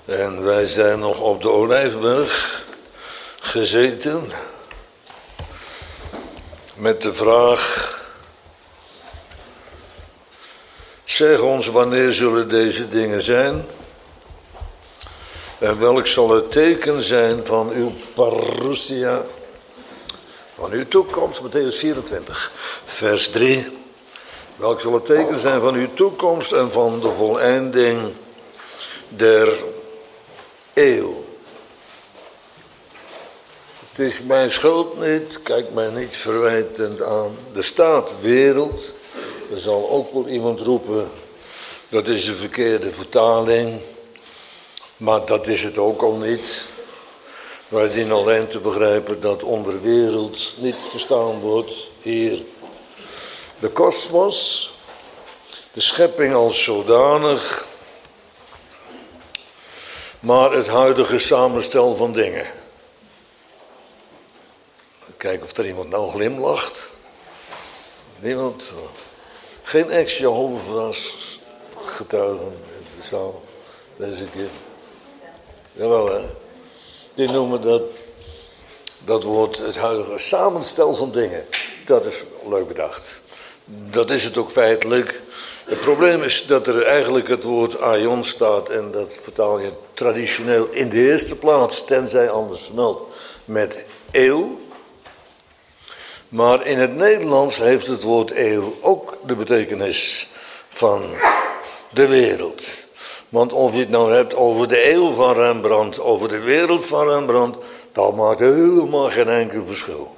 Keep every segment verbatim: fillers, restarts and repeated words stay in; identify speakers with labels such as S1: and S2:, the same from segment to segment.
S1: En wij zijn nog op de Olijfberg gezeten met de vraag: zeg ons, wanneer zullen deze dingen zijn? En welk zal het teken zijn van uw parousia, van uw toekomst? Mattheüs vierentwintig, vers drie. Welk zal het teken zijn van uw toekomst en van de voleinding der eeuw? Het is mijn schuld niet, kijk mij niet verwijtend aan. Er staat wereld. Er zal ook wel iemand roepen, dat is de verkeerde vertaling. Maar dat is het ook al niet. Wij dienen alleen te begrijpen dat onder wereld niet verstaan wordt hier de kosmos, de schepping als zodanig, maar het huidige samenstel van dingen. Kijken of er iemand nou glimlacht. Niemand. Geen ex-Jehovah's getuigen in de zaal deze keer. Jawel, hè. Die noemen dat, dat woord het huidige samenstel van dingen. Dat is leuk bedacht. Dat is het ook feitelijk. Het probleem is dat er eigenlijk het woord aion staat. En dat vertaal je traditioneel in de eerste plaats, tenzij anders vermeld, met eeuw. Maar in het Nederlands heeft het woord eeuw ook de betekenis van de wereld. Want of je het nou hebt over de eeuw van Rembrandt, over de wereld van Rembrandt, dat maakt helemaal geen enkel verschil.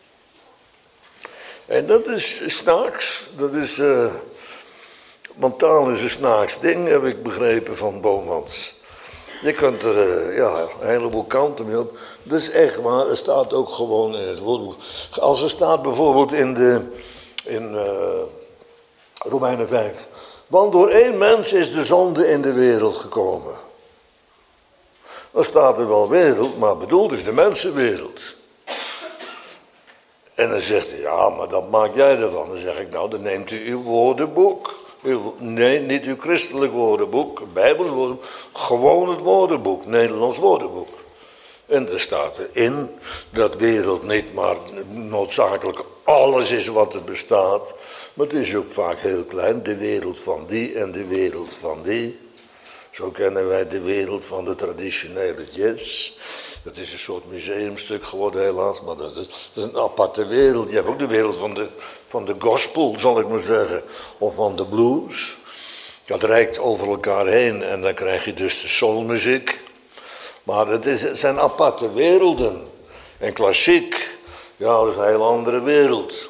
S1: En dat is snaaks, dat is, uh, want taal is een snaaks ding, heb ik begrepen van Bomans. Je kunt er uh, ja, een heleboel kanten mee op. Dat is echt waar, er staat ook gewoon in het woordenboek. Als er staat bijvoorbeeld in, de, in uh, Romeinen vijf. Want door één mens is de zonde in de wereld gekomen. Dan staat er wel wereld, maar bedoeld is de mensenwereld. En dan zegt hij, ja, maar dat maak jij ervan. Dan zeg ik, nou, dan neemt u uw woordenboek. Uw, nee, niet uw christelijk woordenboek, Bijbels woordenboek. Gewoon het woordenboek, Nederlands woordenboek. En er staat erin dat wereld niet maar noodzakelijk alles is wat er bestaat. Maar het is ook vaak heel klein. De wereld van die en de wereld van die. Zo kennen wij de wereld van de traditionele jazz. Dat is een soort museumstuk geworden helaas. Maar dat is, dat is een aparte wereld. Je hebt ook de wereld van de, van de gospel, zal ik maar zeggen. Of van de blues. Dat reikt over elkaar heen. En dan krijg je dus de soulmuziek. Maar het, is, het zijn aparte werelden. En klassiek, ja, dat is een hele andere wereld.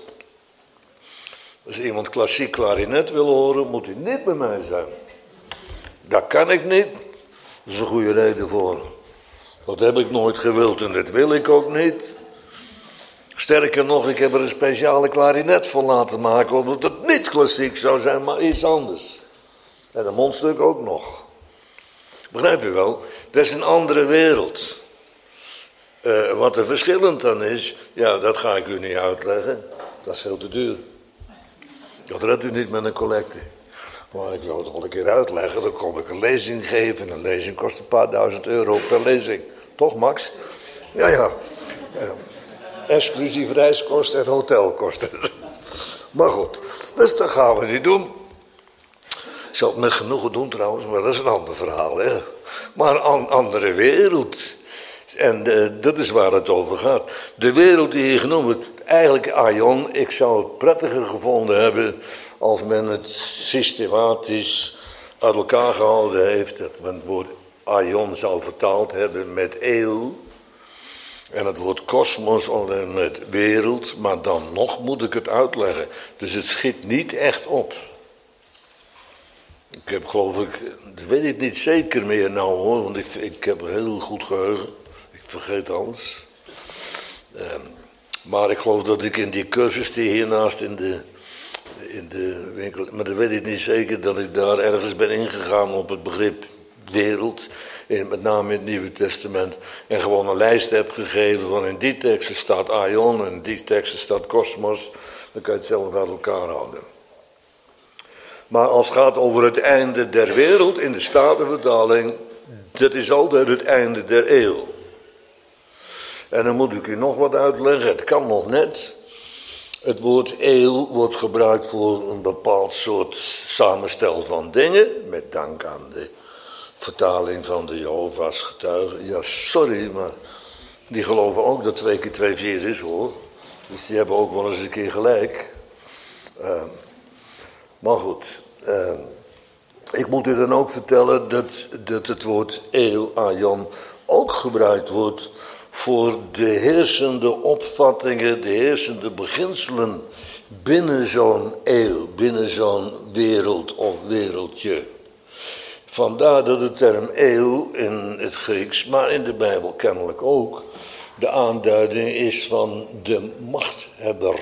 S1: Als iemand klassiek klarinet wil horen, moet hij niet bij mij zijn. Dat kan ik niet. Dat is een goede reden voor. Dat heb ik nooit gewild en dat wil ik ook niet. Sterker nog, ik heb er een speciale klarinet voor laten maken, omdat het niet klassiek zou zijn, maar iets anders. En een mondstuk ook nog. Begrijp je wel? Dat is een andere wereld. Uh, wat er verschillend aan is, ja, dat ga ik u niet uitleggen. Dat is veel te duur. Dat redt u niet met een collecte. Maar ik wil het wel een keer uitleggen, dan kom ik een lezing geven. Een lezing kost een paar duizend euro per lezing. Toch, Max? Ja, ja. ja. Exclusief reiskosten en hotelkosten. Maar goed, dus dat gaan we niet doen. Ik zal het met genoegen doen trouwens, maar dat is een ander verhaal. Hè? Maar een andere wereld. En uh, dat is waar het over gaat. De wereld die hier genoemd wordt, eigenlijk aion, ik zou het prettiger gevonden hebben als men het systematisch uit elkaar gehouden heeft. Dat men het woord aion zou vertaald hebben met eeuw. En het woord kosmos alleen met wereld, maar dan nog moet ik het uitleggen. Dus het schiet niet echt op. Ik heb geloof ik, dat weet ik niet zeker meer nou hoor, want ik, ik heb een heel goed geheugen. Ik vergeet alles. Um, maar ik geloof dat ik in die cursus die hiernaast in de, in de winkel, maar dat weet ik niet zeker, dat ik daar ergens ben ingegaan op het begrip wereld. In, met name in het Nieuwe Testament. En gewoon een lijst heb gegeven van in die teksten staat aion en in die teksten staat kosmos. Dan kan je het zelf uit elkaar houden. Maar als het gaat over het einde der wereld in de Statenvertaling, dat is altijd het einde der eeuw. En dan moet ik u nog wat uitleggen, het kan nog net. Het woord eeuw wordt gebruikt voor een bepaald soort samenstel van dingen, met dank aan de vertaling van de Jehovah's getuigen. Ja, sorry, maar die geloven ook dat twee keer twee vier is, hoor. Dus die hebben ook wel eens een keer gelijk. Uh, maar goed, uh, ik moet u dan ook vertellen dat, dat het woord eeuw, aion, ook gebruikt wordt voor de heersende opvattingen, de heersende beginselen binnen zo'n eeuw, binnen zo'n wereld of wereldje. Vandaar dat de term eeuw in het Grieks, maar in de Bijbel kennelijk ook, de aanduiding is van de machthebber.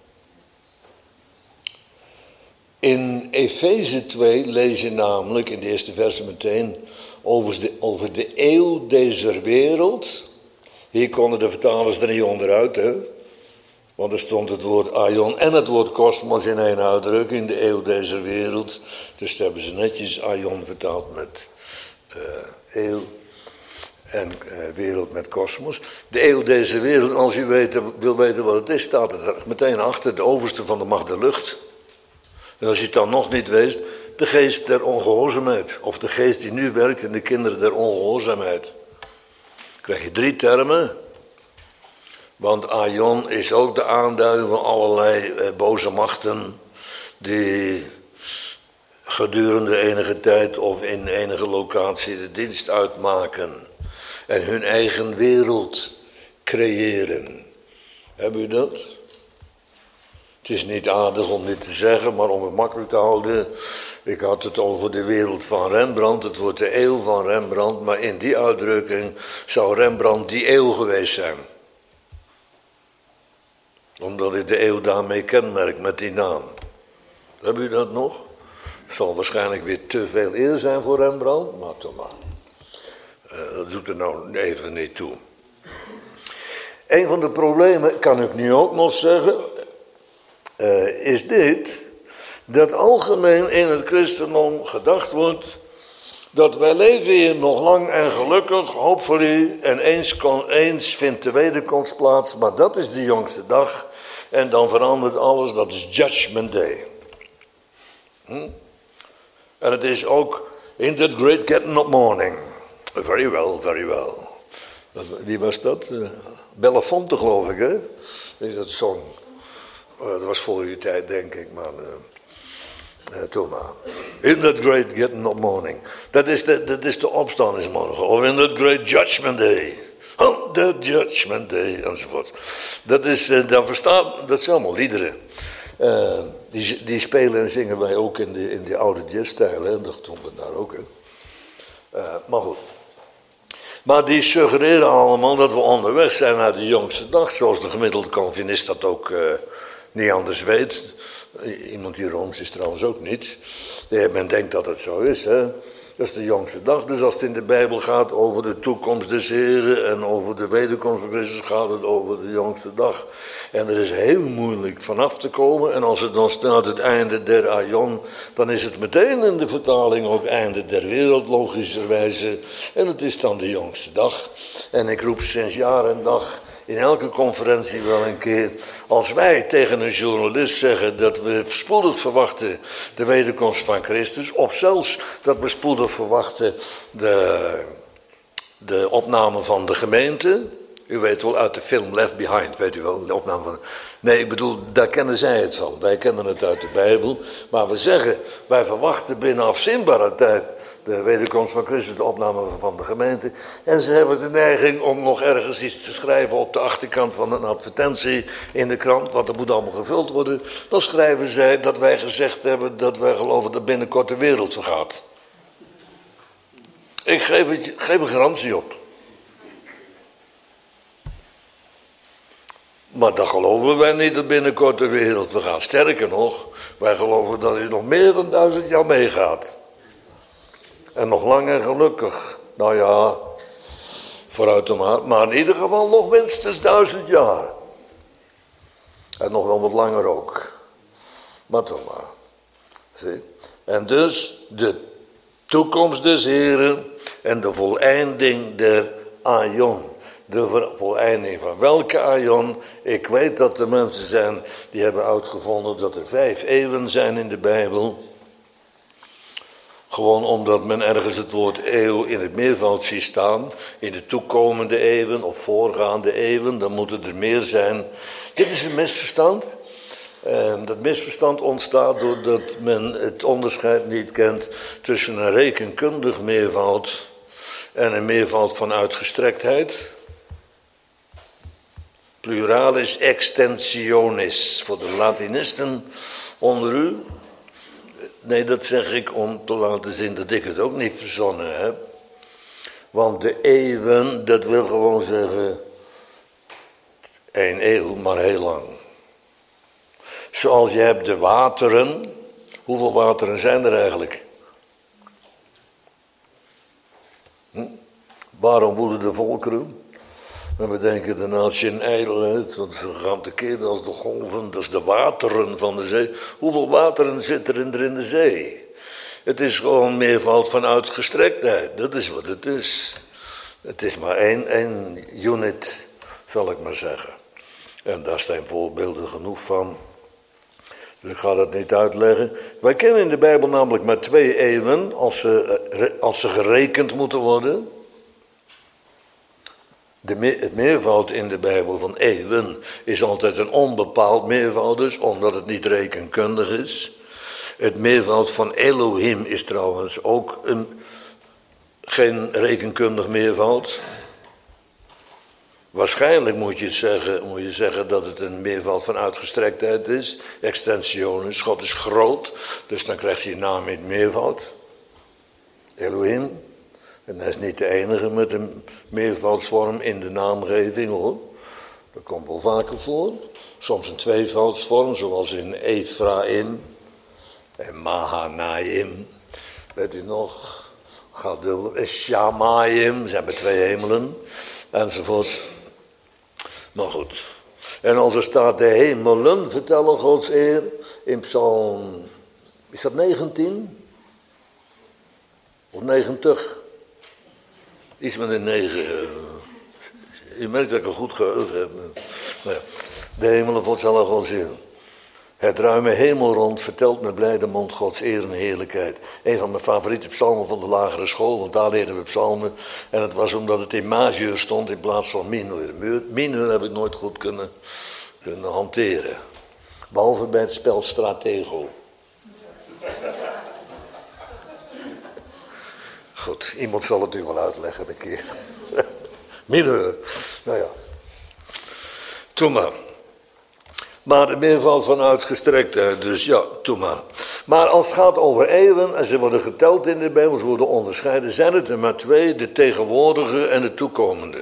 S1: In Efeze twee lees je namelijk, in de eerste verse meteen, over de, over de eeuw deze wereld. Hier konden de vertalers er niet onderuit, hè. Want er stond het woord aion en het woord kosmos in één uitdrukking, de eeuw deze wereld. Dus daar hebben ze netjes aion vertaald met uh, eeuw en uh, wereld met kosmos. De eeuw deze wereld, als u weet, wil weten wat het is, staat het er meteen achter, de overste van de macht der lucht. En als je het dan nog niet weet, de geest der ongehoorzaamheid. Of de geest die nu werkt in de kinderen der ongehoorzaamheid. Dan krijg je drie termen. Want aion is ook de aanduiding van allerlei eh, boze machten die gedurende enige tijd of in enige locatie de dienst uitmaken. En hun eigen wereld creëren. Hebben u dat? Het is niet aardig om dit te zeggen, maar om het makkelijk te houden. Ik had het over de wereld van Rembrandt. Het wordt de eeuw van Rembrandt. Maar in die uitdrukking zou Rembrandt die eeuw geweest zijn. Omdat ik de eeuw daarmee kenmerk met die naam. Hebben u dat nog? Het zal waarschijnlijk weer te veel eer zijn voor Rembrandt. Maar toch maar. Uh, dat doet er nou even niet toe. Een van de problemen, kan ik nu ook nog zeggen, uh, is dit. Dat algemeen in het christendom gedacht wordt dat wij leven hier nog lang en gelukkig, hopefully, en eens, kon, eens vindt de wederkomst plaats, maar dat is de jongste dag en dan verandert alles, dat is Judgment Day. Hm? En het is ook in that great getting up morning. Very well, very well. Wie was dat? Uh, Belafonte, geloof ik, hè? Die dat zong. Uh, dat was voor uw tijd, denk ik, maar... Uh, Uh, toen maar. In that great getting up morning. Dat is de, dat is de opstandingsmorgen. Of in that great judgment day. On the judgment day. Enzovoort. Dat is, uh, dan verstaan, dat zijn allemaal liederen. Uh, die, die spelen en zingen wij ook in de, in de oude jazzstijl. Hè? Dat doen we daar ook in. Uh, maar goed. Maar die suggereren allemaal dat we onderweg zijn naar de jongste dag. Zoals de gemiddelde Calvinist dat ook uh, niet anders weet. Iemand die Rooms is trouwens ook niet. Men denkt dat het zo is, hè. Dat is de jongste dag. Dus als het in de Bijbel gaat over de toekomst des Heren en over de wederkomst van Christus, gaat het over de jongste dag. En er is heel moeilijk vanaf te komen. En als het dan staat het einde der aion, dan is het meteen in de vertaling ook einde der wereld, logischerwijze. En het is dan de jongste dag. En ik roep sinds jaar en dag in elke conferentie wel een keer, als wij tegen een journalist zeggen dat we spoedig verwachten de wederkomst van Christus, of zelfs dat we spoedig verwachten de, de opname van de gemeente. U weet wel, uit de film Left Behind, weet u wel, de opname van... Nee, ik bedoel, daar kennen zij het van. Wij kennen het uit de Bijbel. Maar we zeggen, wij verwachten binnen afzienbare tijd de wederkomst van Christus, de opname van de gemeente. En ze hebben de neiging om nog ergens iets te schrijven op de achterkant van een advertentie in de krant, want dat moet allemaal gevuld worden. Dan schrijven zij dat wij gezegd hebben dat wij geloven dat binnenkort de wereld vergaat. Ik geef, het, geef een garantie op. Maar dat geloven wij niet dat binnenkort de wereld vergaat. Sterker nog, wij geloven dat hij nog meer dan duizend jaar meegaat. En nog lang en gelukkig. Nou ja, vooruit de maat. Maar in ieder geval nog minstens duizend jaar. En nog wel wat langer ook. Maar toch maar. Zie? En dus de toekomst des Heren en de voleinding der aion. De voleinding van welke aion? Ik weet dat er mensen zijn die hebben uitgevonden dat er vijf eeuwen zijn in de Bijbel. Gewoon omdat men ergens het woord eeuw in het meervoud ziet staan. In de toekomende eeuwen of voorgaande eeuwen, dan moeten er meer zijn. Dit is een misverstand. En dat misverstand ontstaat doordat men het onderscheid niet kent tussen een rekenkundig meervoud en een meervoud van uitgestrektheid. Pluralis extensionis, voor de Latinisten onder u. Nee, dat zeg ik om te laten zien dat ik het ook niet verzonnen heb. Want de eeuwen, dat wil gewoon zeggen één eeuw, maar heel lang. Zoals je hebt de wateren. Hoeveel wateren zijn er eigenlijk? Hm? Waarom woeden de volkeren? En we denken de natie in ijdelheid, want ze gaan tekeer als de golven, dat is de wateren van de zee. Hoeveel wateren zit er in de zee? Het is gewoon meervoud van uitgestrektheid, dat is wat het is. Het is maar één, één unit, zal ik maar zeggen. En daar zijn voorbeelden genoeg van. Dus ik ga dat niet uitleggen. Wij kennen in de Bijbel namelijk maar twee eeuwen als ze, als ze gerekend moeten worden. De me- het meervoud in de Bijbel van eeuwen is altijd een onbepaald meervoud, dus omdat het niet rekenkundig is. Het meervoud van Elohim is trouwens ook een, geen rekenkundig meervoud. Waarschijnlijk moet je, het zeggen, moet je zeggen dat het een meervoud van uitgestrektheid is. Extensionis, God is groot, dus dan krijgt hij naam in het meervoud. Elohim. En hij is niet de enige met een meervoudsvorm in de naamgeving hoor. Dat komt wel vaker voor. Soms een tweevoudsvorm, zoals in Ephraim en Mahanaim. Weet u nog? Gaat dubbel. En Shamayim, zijn maar twee hemelen. Enzovoort. Maar goed. En als er staat de hemelen vertellen Gods eer in Psalm, is dat negentien? Of negentig? Iets met een negen. Je merkt dat ik een goed geheugen heb. Nou ja, de hemelen vertellen Gods eer. Het ruime hemelrond vertelt met blijde mond Gods eer en heerlijkheid. Een van mijn favoriete psalmen van de lagere school, want daar leerden we psalmen. En het was omdat het in majeur stond in plaats van mineur. Mineur heb ik nooit goed kunnen, kunnen hanteren. Behalve bij het spel Stratego. Goed, iemand zal het u wel uitleggen een keer. Mineur, nou ja. Toen maar. Maar het meervoud van uitgestrektheid, dus ja, toe maar. Maar als het gaat over eeuwen, en ze worden geteld in de Bijbel, ze worden onderscheiden, zijn het er maar twee, de tegenwoordige en de toekomende.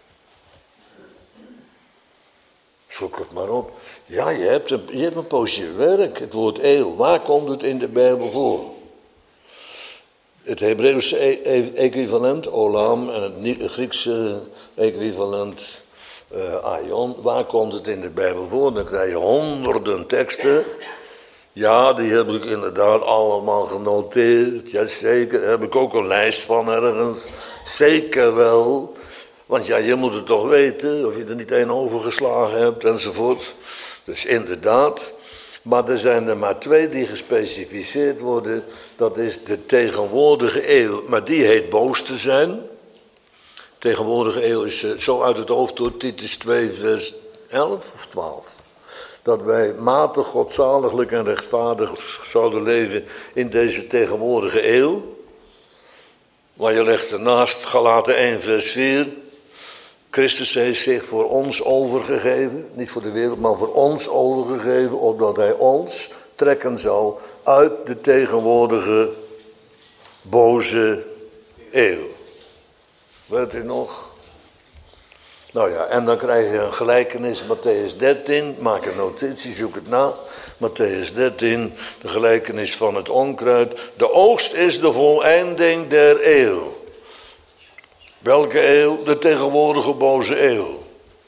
S1: Zoek het maar op. Ja, je hebt een, je hebt een poosje werk, het woord eeuw. Waar komt het in de Bijbel voor? Het Hebreeuwse e- equivalent, olam, en het Griekse equivalent, Uh, aion, waar komt het in de Bijbel voor? Dan krijg je honderden teksten. Ja, die heb ik inderdaad allemaal genoteerd. Ja, zeker. Daar heb ik ook een lijst van ergens. Zeker wel. Want ja, je moet het toch weten, of je er niet één overgeslagen hebt, enzovoort. Dus inderdaad. Maar er zijn er maar twee die gespecificeerd worden. Dat is de tegenwoordige eeuw. Maar die heet boos te zijn. Tegenwoordige eeuw is uh, zo uit het hoofd door Titus twee vers elf of twaalf. Dat wij matig, godzaliglijk en rechtvaardig zouden leven in deze tegenwoordige eeuw. Maar je legt ernaast Galaten één vers vier. Christus heeft zich voor ons overgegeven. Niet voor de wereld, maar voor ons overgegeven. Opdat hij ons trekken zou uit de tegenwoordige boze eeuw. Weet u nog? Nou ja, en dan krijg je een gelijkenis, Mattheüs dertien, maak een notitie, zoek het na. Mattheüs dertien, de gelijkenis van het onkruid. De oogst is de voleinding der eeuw. Welke eeuw? De tegenwoordige boze eeuw.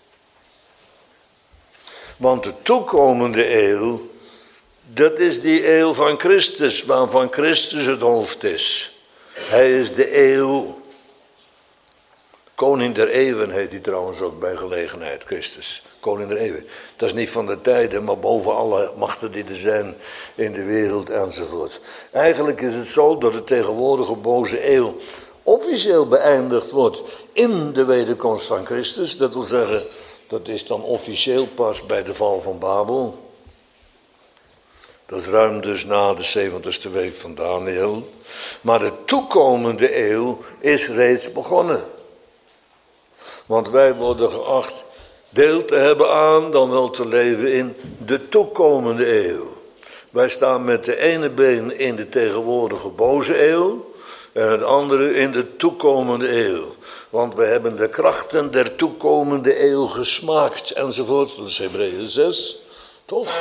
S1: Want de toekomende eeuw, dat is die eeuw van Christus, waarvan Christus het hoofd is. Hij is de eeuw. Koning der eeuwen heet hij trouwens ook bij gelegenheid, Christus. Koning der eeuwen. Dat is niet van de tijden, maar boven alle machten die er zijn in de wereld enzovoort. Eigenlijk is het zo dat de tegenwoordige boze eeuw officieel beëindigd wordt in de wederkomst van Christus. Dat wil zeggen, dat is dan officieel pas bij de val van Babel. Dat is ruim dus na de zeventigste week van Daniel. Maar de toekomende eeuw is reeds begonnen. Want wij worden geacht deel te hebben aan, dan wel te leven in de toekomende eeuw. Wij staan met de ene been in de tegenwoordige boze eeuw en het andere in de toekomende eeuw. Want we hebben de krachten der toekomende eeuw gesmaakt enzovoort. Dat is Hebreeën zes, toch?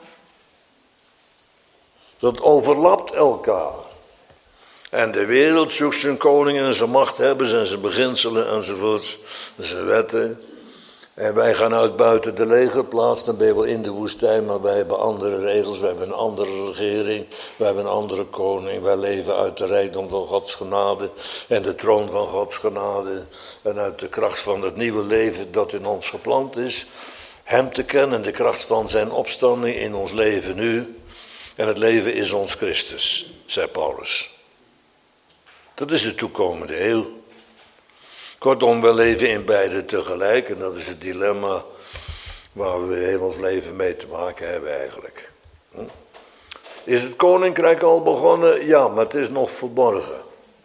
S1: Dat overlapt elkaar. En de wereld zoekt zijn koningen en zijn machthebbers en zijn beginselen enzovoort. Zijn wetten. En wij gaan uit buiten de legerplaats, dan ben je wel in de woestijn, maar wij hebben andere regels, wij hebben een andere regering, wij hebben een andere koning, wij leven uit de rijkdom van Gods genade en de troon van Gods genade en uit de kracht van het nieuwe leven dat in ons geplant is, hem te kennen, de kracht van zijn opstanding in ons leven nu en het leven is ons Christus, zei Paulus. Dat is de toekomende eeuw. Kortom, we leven in beide tegelijk en dat is het dilemma waar we heel ons leven mee te maken hebben eigenlijk. Is het koninkrijk al begonnen? Ja, maar het is nog verborgen.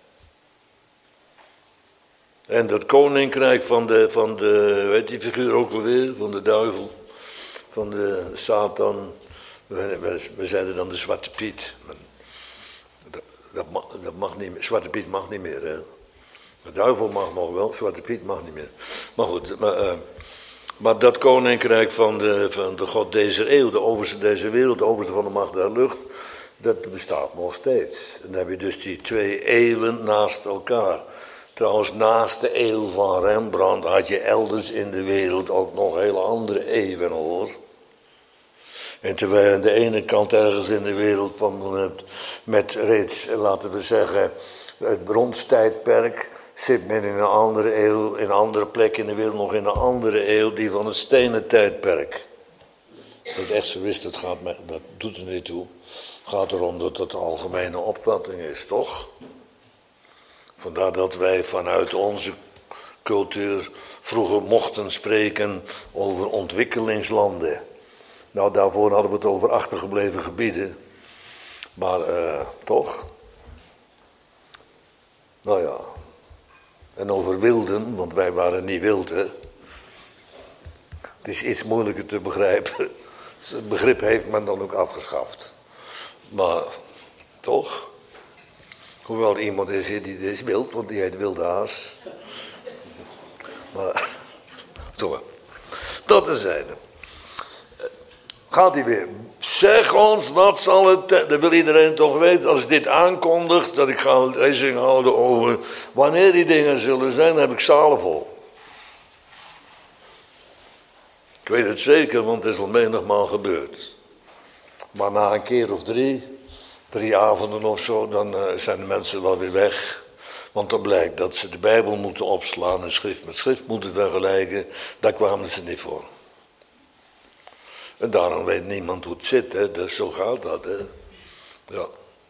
S1: En dat koninkrijk van de, van de weet die figuur ook alweer, van de duivel, van de Satan, we, we, we zeiden dan de Zwarte Piet. Dat, dat, mag, dat mag niet meer, Zwarte Piet mag niet meer, hè. De duivel mag nog wel, Zwarte Piet mag niet meer. Maar goed, maar, uh, maar dat koninkrijk van de, van de God deze eeuw, de overste deze wereld, de overste van de macht der lucht, dat bestaat nog steeds. En dan heb je dus die twee eeuwen naast elkaar. Trouwens, naast de eeuw van Rembrandt had je elders in de wereld ook nog hele andere eeuwen, hoor. En terwijl je aan de ene kant ergens in de wereld van hebt met reeds, laten we zeggen, het bronstijdperk, zit men in een andere eeuw, in een andere plek in de wereld nog in een andere eeuw, die van het stenen tijdperk. Dat echt zo is, dat, gaat, dat doet er niet toe. Het gaat erom dat dat de algemene opvatting is, toch? Vandaar dat wij vanuit onze cultuur vroeger mochten spreken over ontwikkelingslanden. Nou, daarvoor hadden we het over achtergebleven gebieden. Maar uh, toch? Nou ja. En over wilden, want wij waren niet wild, hè. Het is iets moeilijker te begrijpen. Het begrip heeft men dan ook afgeschaft. Maar toch? Hoewel iemand is hier die is wild, want die heet Wilde Haas. Maar, toch. Dat is zijde. Gaat hij weer. Zeg ons, wat zal het... Dat wil iedereen toch weten. Als ik dit aankondig, dat ik ga een lezing houden over... wanneer die dingen zullen zijn, dan heb ik zalen vol. Ik weet het zeker, want het is al menigmaal gebeurd. Maar na een keer of drie, drie avonden of zo, dan uh, zijn de mensen wel weer weg. Want dan blijkt dat ze de Bijbel moeten opslaan en schrift met schrift moeten vergelijken. Daar kwamen ze niet voor. En daarom weet niemand hoe het zit, hè. Dus zo gaat dat, hè. Ja.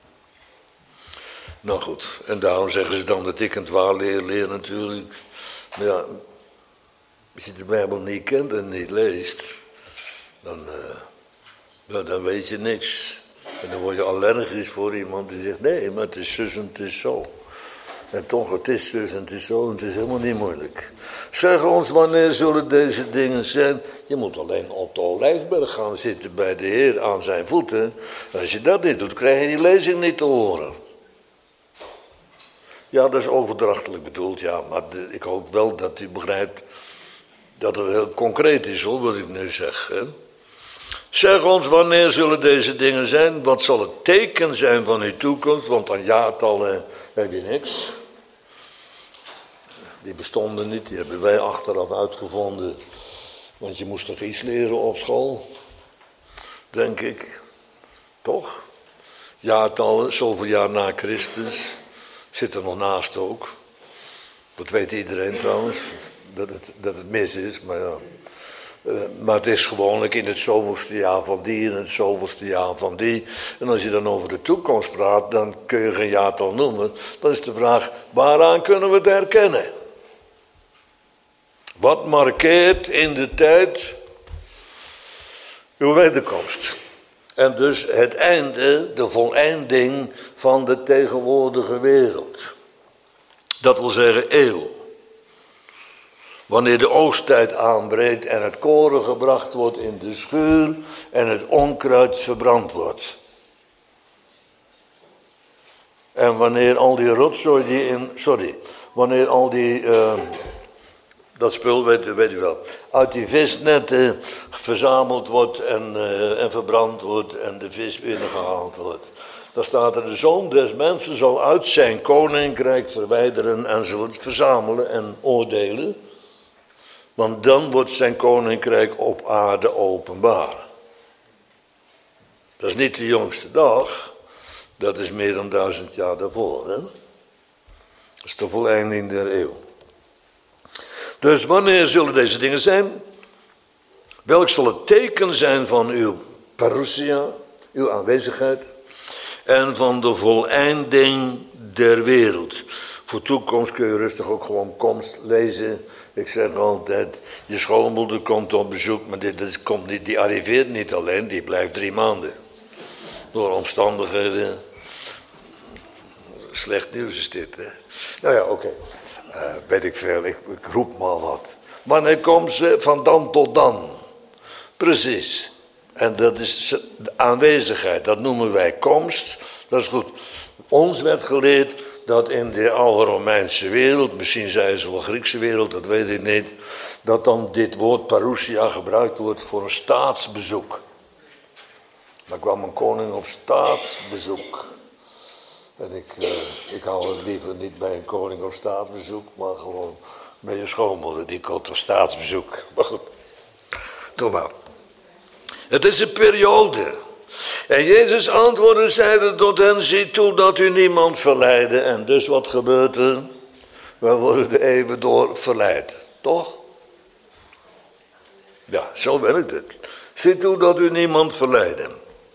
S1: Nou goed, en daarom zeggen ze dan dat ik het waar leer, leer natuurlijk. Maar ja, als je de Bijbel niet kent en niet leest, dan, uh, ja, dan weet je niks. En dan word je allergisch voor iemand die zegt, nee, maar het is zus en het is zo. En toch, het is zus en het is zo en het is helemaal niet moeilijk. Zeg ons, wanneer zullen deze dingen zijn? Je moet alleen op de Olijfberg gaan zitten bij de Heer aan zijn voeten. Als je dat niet doet, krijg je die lezing niet te horen. Ja, dat is overdrachtelijk bedoeld, ja. Maar de, ik hoop wel dat u begrijpt dat het heel concreet is, hoor, wat ik nu zeg. Hè? Zeg ons, wanneer zullen deze dingen zijn? Wat zal het teken zijn van uw toekomst? Want aan jaartallen heb je niks. Die bestonden niet, die hebben wij achteraf uitgevonden. Want je moest toch iets leren op school? Denk ik. Toch? Jaartallen, zoveel jaar na Christus. Zit er nog naast ook. Dat weet iedereen trouwens, dat het, dat het mis is, maar ja. Uh, maar het is gewoonlijk in het zoveelste jaar van die, in het zoveelste jaar van die. En als je dan over de toekomst praat, dan kun je geen jaartal noemen. Dan is de vraag, waaraan kunnen we het herkennen? Wat markeert in de tijd uw wederkomst? En dus het einde, de voleinding van de tegenwoordige wereld. Dat wil zeggen eeuw. Wanneer de oogsttijd aanbreekt en het koren gebracht wordt in de schuur en het onkruid verbrand wordt. En wanneer al die rotzooi die in, sorry, wanneer al die, uh, dat spul weet u, weet u wel, uit die visnetten verzameld wordt en, uh, en verbrand wordt en de vis binnengehaald wordt. Dan staat er, de zoon des mensen zal uit zijn koninkrijk verwijderen enzovoort, verzamelen en oordelen. Want dan wordt zijn koninkrijk op aarde openbaar. Dat is niet de jongste dag. Dat is meer dan duizend jaar daarvoor. Hè? Dat is de voleinding der eeuw. Dus wanneer zullen deze dingen zijn? Welk zal het teken zijn van uw parousia, uw aanwezigheid? En van de voleinding der wereld. Voor toekomst kun je rustig ook gewoon komst lezen. Ik zeg altijd, je schoonmoeder komt op bezoek, maar dit, dit komt niet, die arriveert niet alleen, die blijft drie maanden. Door omstandigheden. Slecht nieuws is dit, hè. Nou ja, oké. Okay. Uh, weet ik veel, ik, ik roep maar wat. Wanneer komt ze? Van dan tot dan. Precies. En dat is de aanwezigheid, dat noemen wij komst. Dat is goed. Ons werd geleerd dat in de oude Romeinse wereld, misschien zei ze wel Griekse wereld, dat weet ik niet, dat dan dit woord parousia gebruikt wordt voor een staatsbezoek. Dan kwam een koning op staatsbezoek. En ik, uh, ik hou het liever niet bij een koning op staatsbezoek, maar gewoon bij je schoonmoeder, die komt op staatsbezoek. Maar goed, toch maar. Het is een periode. En Jezus antwoordde, zeide tot hen, zie toe dat u niemand verleidde. En dus wat gebeurt er? We worden er even door verleid. Toch? Ja, zo werkt het. Zie toe dat u niemand verleidde.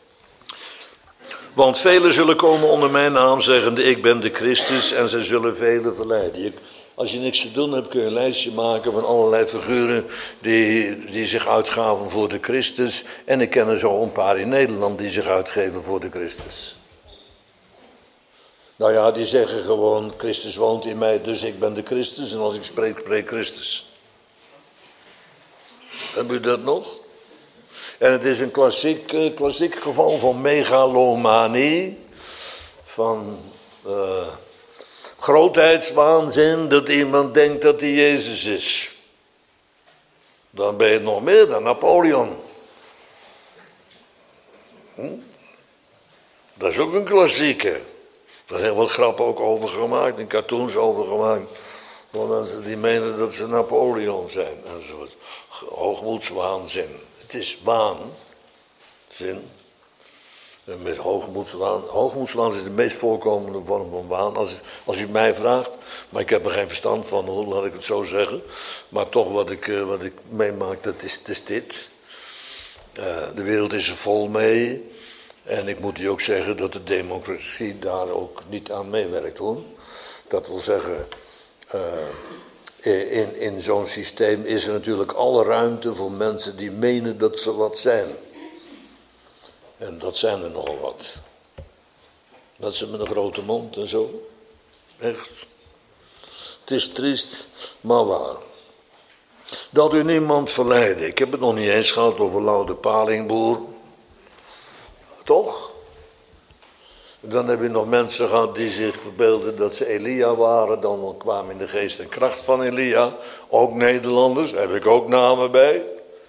S1: Want velen zullen komen onder mijn naam, zeggende, ik ben de Christus, en zij zullen velen verleiden. Je, als je niks te doen hebt, kun je een lijstje maken van allerlei figuren die, die zich uitgaven voor de Christus. En ik ken er zo een paar in Nederland die zich uitgeven voor de Christus. Nou ja, die zeggen gewoon, Christus woont in mij, dus ik ben de Christus. En als ik spreek, spreek Christus. Heb u dat nog? En het is een klassiek, klassiek geval van megalomanie, van uh, grootheidswaanzin, dat iemand denkt dat hij Jezus is. Dan ben je nog meer dan Napoleon. Hm? Dat is ook een klassieke. Daar zijn wat grappen ook over gemaakt, en cartoons over gemaakt. Van mensen die menen dat ze Napoleon zijn. Een soort hoogmoedswaanzin. Het is waanzin. En met hoogmoedswaan. Hoogmoedswaan is de meest voorkomende vorm van waan. Als, als u mij vraagt. Maar ik heb er geen verstand van, hoor, laat ik het zo zeggen. Maar toch wat ik, wat ik meemaak, dat is, dat is dit. Uh, de wereld is er vol mee. En ik moet u ook zeggen dat de democratie daar ook niet aan meewerkt, hoor. Dat wil zeggen, uh, in, in zo'n systeem is er natuurlijk alle ruimte voor mensen die menen dat ze wat zijn. En dat zijn er nogal wat. Mensen met een grote mond en zo. Echt. Het is triest, maar waar. Dat u niemand verleidde. Ik heb het nog niet eens gehad over Loude Palingboer. Toch? Dan heb je nog mensen gehad die zich verbeelden dat ze Elia waren. Dan kwamen in de geest en kracht van Elia. Ook Nederlanders, daar heb ik ook namen bij.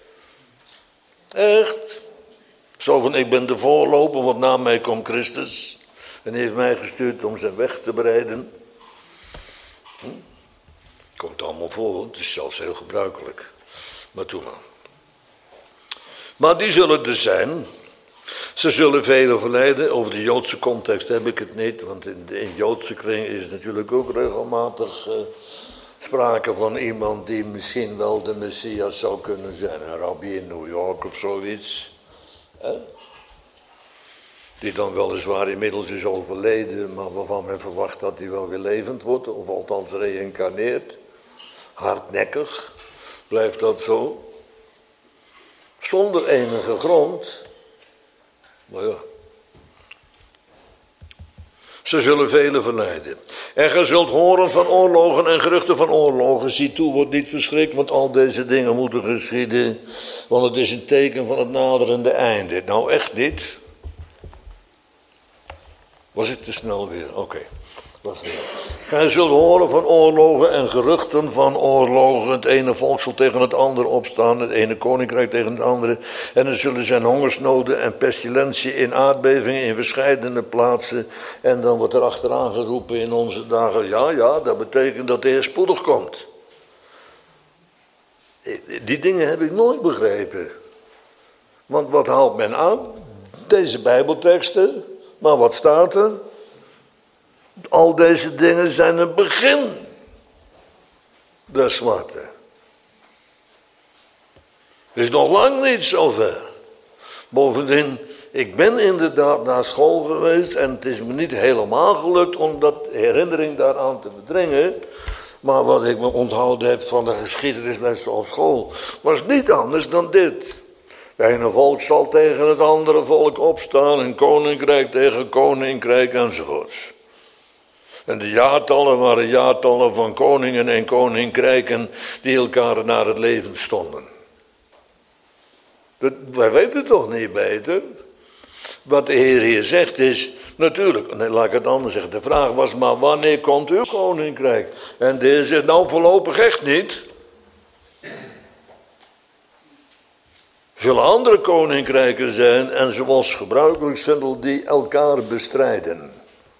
S1: Echt. Zo van, ik ben de voorloper, want na mij komt Christus. En hij heeft mij gestuurd om zijn weg te bereiden. Hm? Komt allemaal voor, het is zelfs heel gebruikelijk. Maar toen maar. Maar die zullen er zijn. Ze zullen velen verleiden. Over de Joodse context heb ik het niet, want in de in Joodse kring is natuurlijk ook regelmatig uh, sprake van iemand die misschien wel de Messias zou kunnen zijn. Een rabbi in New York of zoiets. Hè? Die dan weliswaar inmiddels is overleden, maar waarvan men verwacht dat hij wel weer levend wordt, of althans reïncarneert. Hardnekkig blijft dat zo. Zonder enige grond. Maar ja. Ze zullen velen verleiden. En gij zult horen van oorlogen en geruchten van oorlogen. Zie toe, wordt niet verschrikt, want al deze dingen moeten geschieden. Want het is een teken van het naderende einde. Nou, echt niet. Was ik te snel weer? Oké. Okay. Gij zult horen van oorlogen en geruchten van oorlogen. Het ene volk zal tegen het andere opstaan, het ene koninkrijk tegen het andere. En er zullen zijn hongersnoden en pestilentie in aardbevingen in verscheidene plaatsen. En dan wordt er achteraan geroepen in onze dagen, ja, ja, dat betekent dat de Heer spoedig komt. Die dingen heb ik nooit begrepen. Want wat haalt men aan? Deze Bijbelteksten. Maar wat staat er? Al deze dingen zijn een begin der smarte. Het is nog lang niet zover. Bovendien, ik ben inderdaad naar school geweest en het is me niet helemaal gelukt om dat herinnering daaraan te verdringen. Maar wat ik me onthouden heb van de geschiedenislessen op school was niet anders dan dit. Het ene volk zal tegen het andere volk opstaan, een koninkrijk tegen koninkrijk enzovoorts. En de jaartallen waren jaartallen van koningen en koninkrijken die elkaar naar het leven stonden. Dat, wij weten het toch niet beter? Wat de Heer hier zegt is, natuurlijk, nee, laat ik het anders zeggen. De vraag was maar, wanneer komt uw koninkrijk? En de Heer zegt, nou voorlopig echt niet. Zullen andere koninkrijken zijn en zoals gebruikelijk zullen die elkaar bestrijden.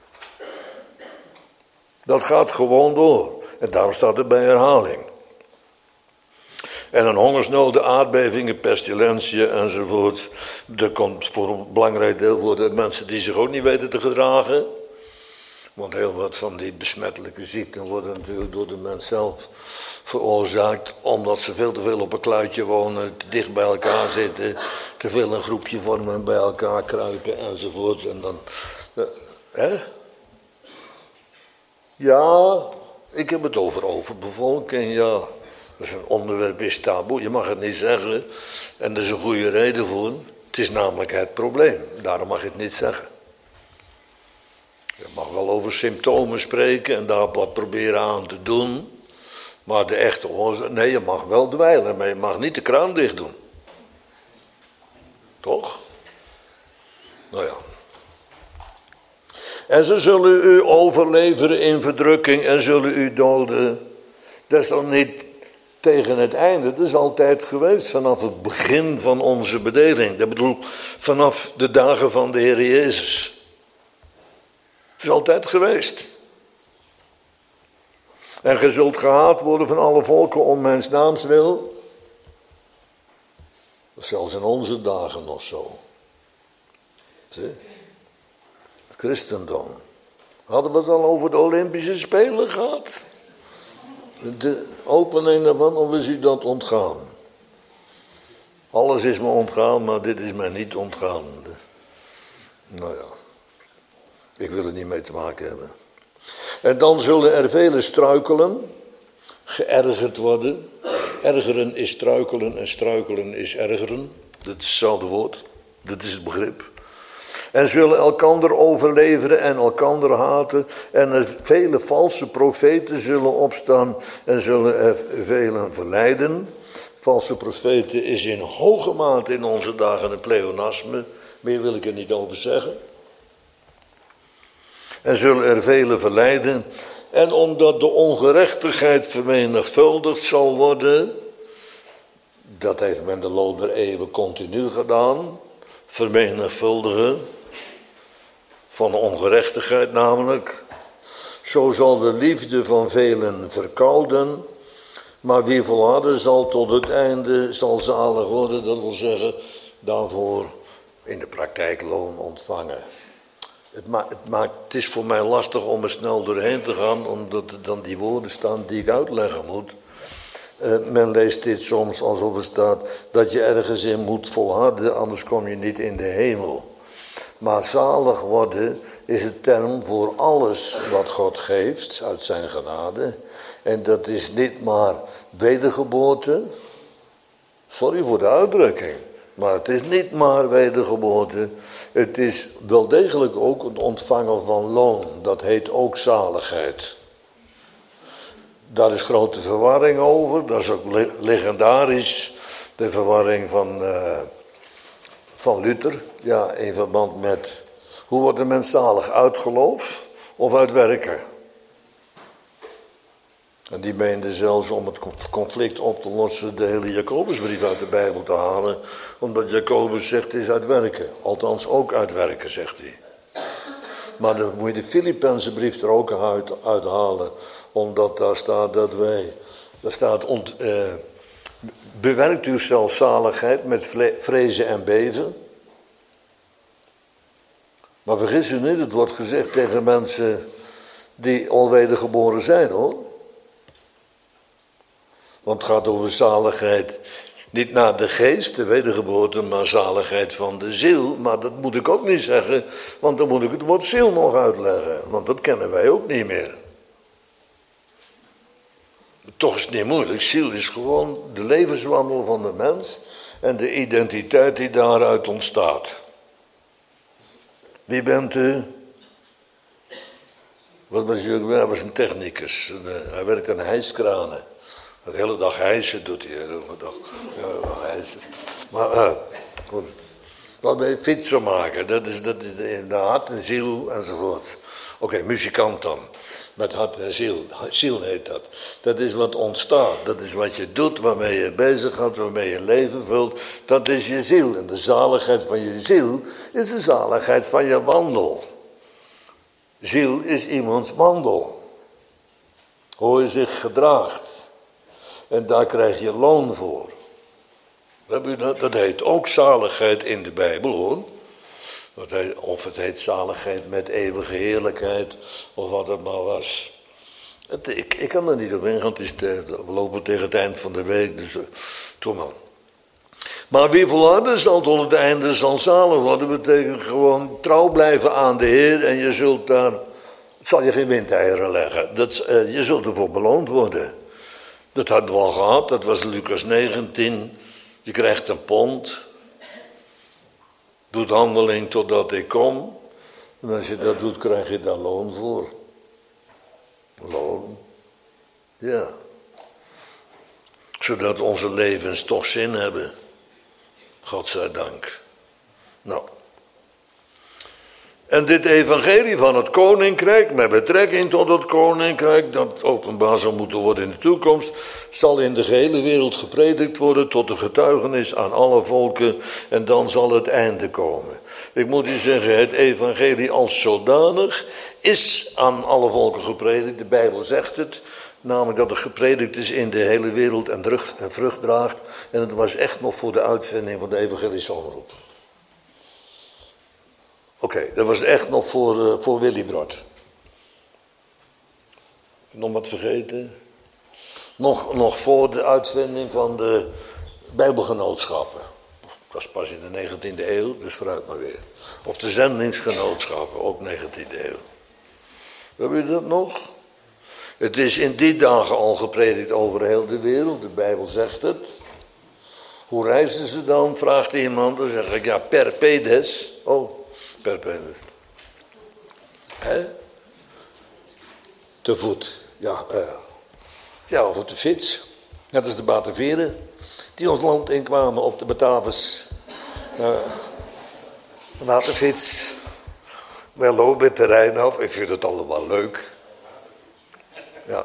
S1: Dat gaat gewoon door. En daarom staat het bij herhaling. En een hongersnood, aardbevingen, pestilentie enzovoort. Er komt voor een belangrijk deel voor de mensen die zich ook niet weten te gedragen. Want heel wat van die besmettelijke ziekten worden natuurlijk door de mens zelf veroorzaakt. Omdat ze veel te veel op een kluitje wonen, te dicht bij elkaar zitten. Te veel een groepje vormen en bij elkaar kruipen enzovoort. En dan, uh, hè? Ja, ik heb het over overbevolking, ja. Dat is een onderwerp, is taboe, je mag het niet zeggen. En er is een goede reden voor. Het is namelijk het probleem, daarom mag je het niet zeggen. Je mag wel over symptomen spreken en daar wat proberen aan te doen. Maar de echte oorzaak, nee, je mag wel dweilen, maar je mag niet de kraan dicht doen. Toch? Nou ja. En ze zullen u overleveren in verdrukking en zullen u doden. Dat is dan niet tegen het einde. Dat is altijd geweest vanaf het begin van onze bedeling. Dat bedoel, vanaf de dagen van de Heer Jezus. Het is altijd geweest. En ge zult gehaat worden van alle volken om mijns naams wil. Dat is zelfs in onze dagen nog zo. Zie? Het christendom. Hadden we het al over de Olympische Spelen gehad? De opening daarvan, of is u dat ontgaan? Alles is me ontgaan, maar dit is mij niet ontgaan. Nou ja, ik wil er niet mee te maken hebben. En dan zullen er velen struikelen, geërgerd worden. Ergeren is struikelen en struikelen is ergeren. Dat is hetzelfde woord, dat is het begrip. En zullen elkander overleveren en elkander haten. En er vele valse profeten zullen opstaan en zullen er velen verleiden. Valse profeten is in hoge mate in onze dagen een pleonasme. Meer wil ik er niet over zeggen. En zullen er velen verleiden. En omdat de ongerechtigheid vermenigvuldigd zal worden. Dat heeft men de loop der eeuwen continu gedaan. Vermenigvuldigen. Van ongerechtigheid namelijk. Zo zal de liefde van velen verkouden. Maar wie volharden zal tot het einde zal zalig worden. Dat wil zeggen, daarvoor In de praktijk loon ontvangen. Het, ma- het, maakt, het is voor mij lastig om er snel doorheen te gaan, omdat er dan die woorden staan die ik uitleggen moet. Uh, men leest dit soms alsof er staat dat je ergens in moet volharden, anders kom je niet in de hemel. Maar zalig worden is een term voor alles wat God geeft uit zijn genade. En dat is niet maar wedergeboorte. Sorry voor de uitdrukking. Maar het is niet maar wedergeboorte. Het is wel degelijk ook het ontvangen van loon. Dat heet ook zaligheid. Daar is grote verwarring over. Dat is ook legendarisch. De verwarring van, uh, van Luther. Ja, in verband met... Hoe wordt een mens zalig? Uit geloof of uit werken? En die meende zelfs om het conflict op te lossen de hele Jacobusbrief uit de Bijbel te halen. Omdat Jacobus zegt het is uit werken. Althans ook uit werken, zegt hij. Maar dan moet je de Filippense brief er ook uit, uithalen. Omdat daar staat dat wij... Daar staat ont, eh, bewerkt uw zelfzaligheid met vrezen en beven. Maar vergis u niet, het wordt gezegd tegen mensen die al wedergeboren zijn, hoor. Want het gaat over zaligheid, niet naar de geest, de wedergeboorte, maar zaligheid van de ziel. Maar dat moet ik ook niet zeggen, want dan moet ik het woord ziel nog uitleggen. Want dat kennen wij ook niet meer. Toch is het niet moeilijk. Ziel is gewoon de levenswandel van de mens en de identiteit die daaruit ontstaat. Wie bent u? Wat was u? Hij was een technicus. Hij werkte aan hijskranen. De hele dag hijsen doet hij. De hele dag ja, hijsen. Maar uh, goed. Wat ben je fietsen maken? Dat is, dat is de, de hart en ziel enzovoort. Oké, okay, muzikant dan. Met hart en ziel. Ziel heet dat. Dat is wat ontstaat. Dat is wat je doet, waarmee je bezig gaat, waarmee je leven vult. Dat is je ziel. En de zaligheid van je ziel is de zaligheid van je wandel. Ziel is iemands wandel. Hoe je zich gedraagt. En daar krijg je loon voor. Dat heet ook zaligheid in de Bijbel, hoor. Of het heet zaligheid met eeuwige heerlijkheid, of wat het maar was. Het, ik, ik kan er niet op ingaan, het is te, we lopen tegen het eind van de week, dus uh, doe maar. Maar wie volharden zal tot het einde zal zalig worden, betekent gewoon trouw blijven aan de Heer en je zult daar, zal je geen windeieren leggen. Dat, uh, je zult ervoor beloond worden. Dat hadden we al gehad, dat was Lucas negentien. Je krijgt een pond. Doet handeling totdat ik kom. En als je dat doet, krijg je daar loon voor. Loon. Ja. Zodat onze levens toch zin hebben. Godzijdank. Nou. En dit evangelie van het koninkrijk, met betrekking tot het koninkrijk, dat openbaar zal moeten worden in de toekomst, zal in de gehele wereld gepredikt worden tot een getuigenis aan alle volken en dan zal het einde komen. Ik moet u zeggen, het evangelie als zodanig is aan alle volken gepredikt. De Bijbel zegt het, namelijk dat het gepredikt is in de hele wereld en vrucht draagt. En het was echt nog voor de uitzending van de evangelische omroep. Oké, okay, dat was echt nog voor, uh, voor Willibrord. Nog wat vergeten? Nog, nog voor de uitzending van de Bijbelgenootschappen. Dat was pas in de negentiende eeuw, dus vooruit maar weer. Of de zendingsgenootschappen, ook negentiende eeuw. Heb je dat nog? Het is in die dagen al gepredikt over heel de wereld, de Bijbel zegt het. Hoe reisden ze dan, vraagt iemand. Dan zeg ik, ja, per pedes. Oh. Per pedes. Hè? Te voet. Ja, uh, ja, of op de fiets. Net als de Batavieren. Die ons land inkwamen op de Batavus. Uh, waterfiets. Wel lopen het terrein af. Ik vind het allemaal leuk. Ja.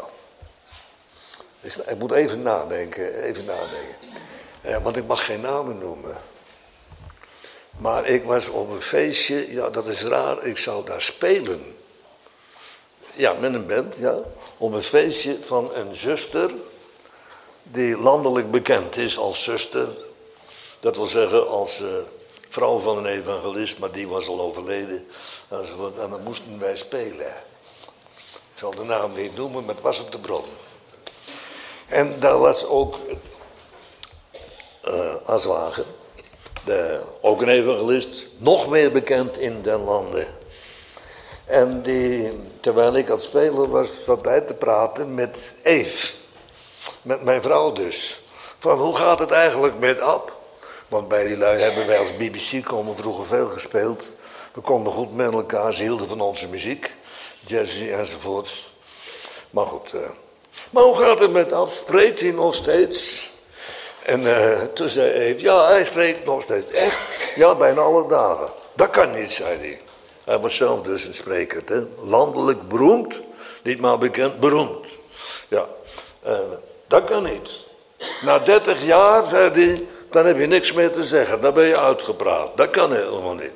S1: Ik moet even nadenken. Even nadenken. Ja, want ik mag geen namen noemen. Maar ik was op een feestje, ja dat is raar, ik zou daar spelen. Ja, met een band, ja. Op een feestje van een zuster, die landelijk bekend is als zuster. Dat wil zeggen als uh, vrouw van een evangelist, maar die was al overleden. En dan moesten wij spelen. Ik zal de naam niet noemen, maar het was op de bron. En daar was ook uh, Aswagen, de, ook een evangelist, nog meer bekend in den landen. En die, terwijl ik aan het spelen was, zat hij te praten met Eve. Met mijn vrouw dus. Van hoe gaat het eigenlijk met Ab? Want bij die lui hebben wij als B B C komen vroeger veel gespeeld. We konden goed met elkaar, ze hielden van onze muziek. Jazzy enzovoorts. Maar goed. Uh, maar hoe gaat het met Ab? Spreekt hij nog steeds? En uh, toen zei Eve, ja hij spreekt nog steeds. Echt? Ja, bijna alle dagen. Dat kan niet, zei hij. Hij was zelf dus een spreker. Hè? Landelijk beroemd. Niet maar bekend, beroemd. Ja. Uh, dat kan niet. Na dertig jaar, zei hij, dan heb je niks meer te zeggen. Dan ben je uitgepraat. Dat kan helemaal niet.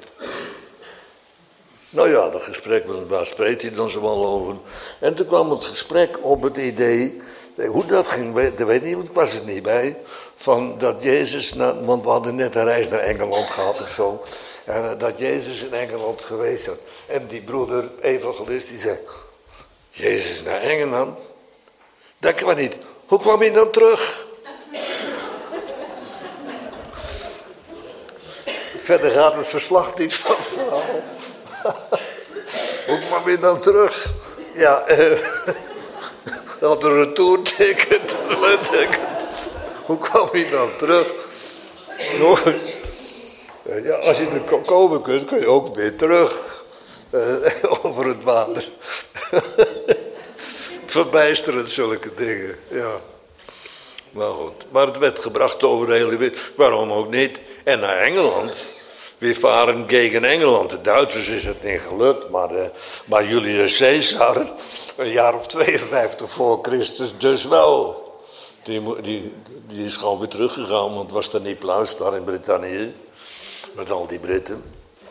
S1: Nou ja, dat gesprek, waar spreekt hij dan zoal over? En toen kwam het gesprek op het idee, hoe dat ging, daar weet niemand, ik was er niet bij, van dat Jezus, want we hadden net een reis naar Engeland gehad of zo, en dat Jezus in Engeland geweest was. En die broeder, evangelist, die zei, Jezus naar Engeland? Dat kan niet. Hoe kwam hij dan terug? Verder gaat het verslag niet van het verhaal. Hoe kwam hij dan terug? Ja, eh, had een retourticket. Hoe kwam hij dan terug? Nog eens. Ja, als je er komen kunt, kun je ook weer terug. Uh, over het water. Verbijsterend, zulke dingen. Ja. Maar goed. Maar het werd gebracht over de hele wereld. Waarom ook niet? En naar Engeland. We varen tegen Engeland. De Duitsers is het niet gelukt. Maar, uh, maar Julius Caesar, een jaar of tweeënvijftig voor Christus, dus wel. Die, die, die is gewoon weer teruggegaan. Want het was er niet pluis daar in Brittannië. Met al die Britten.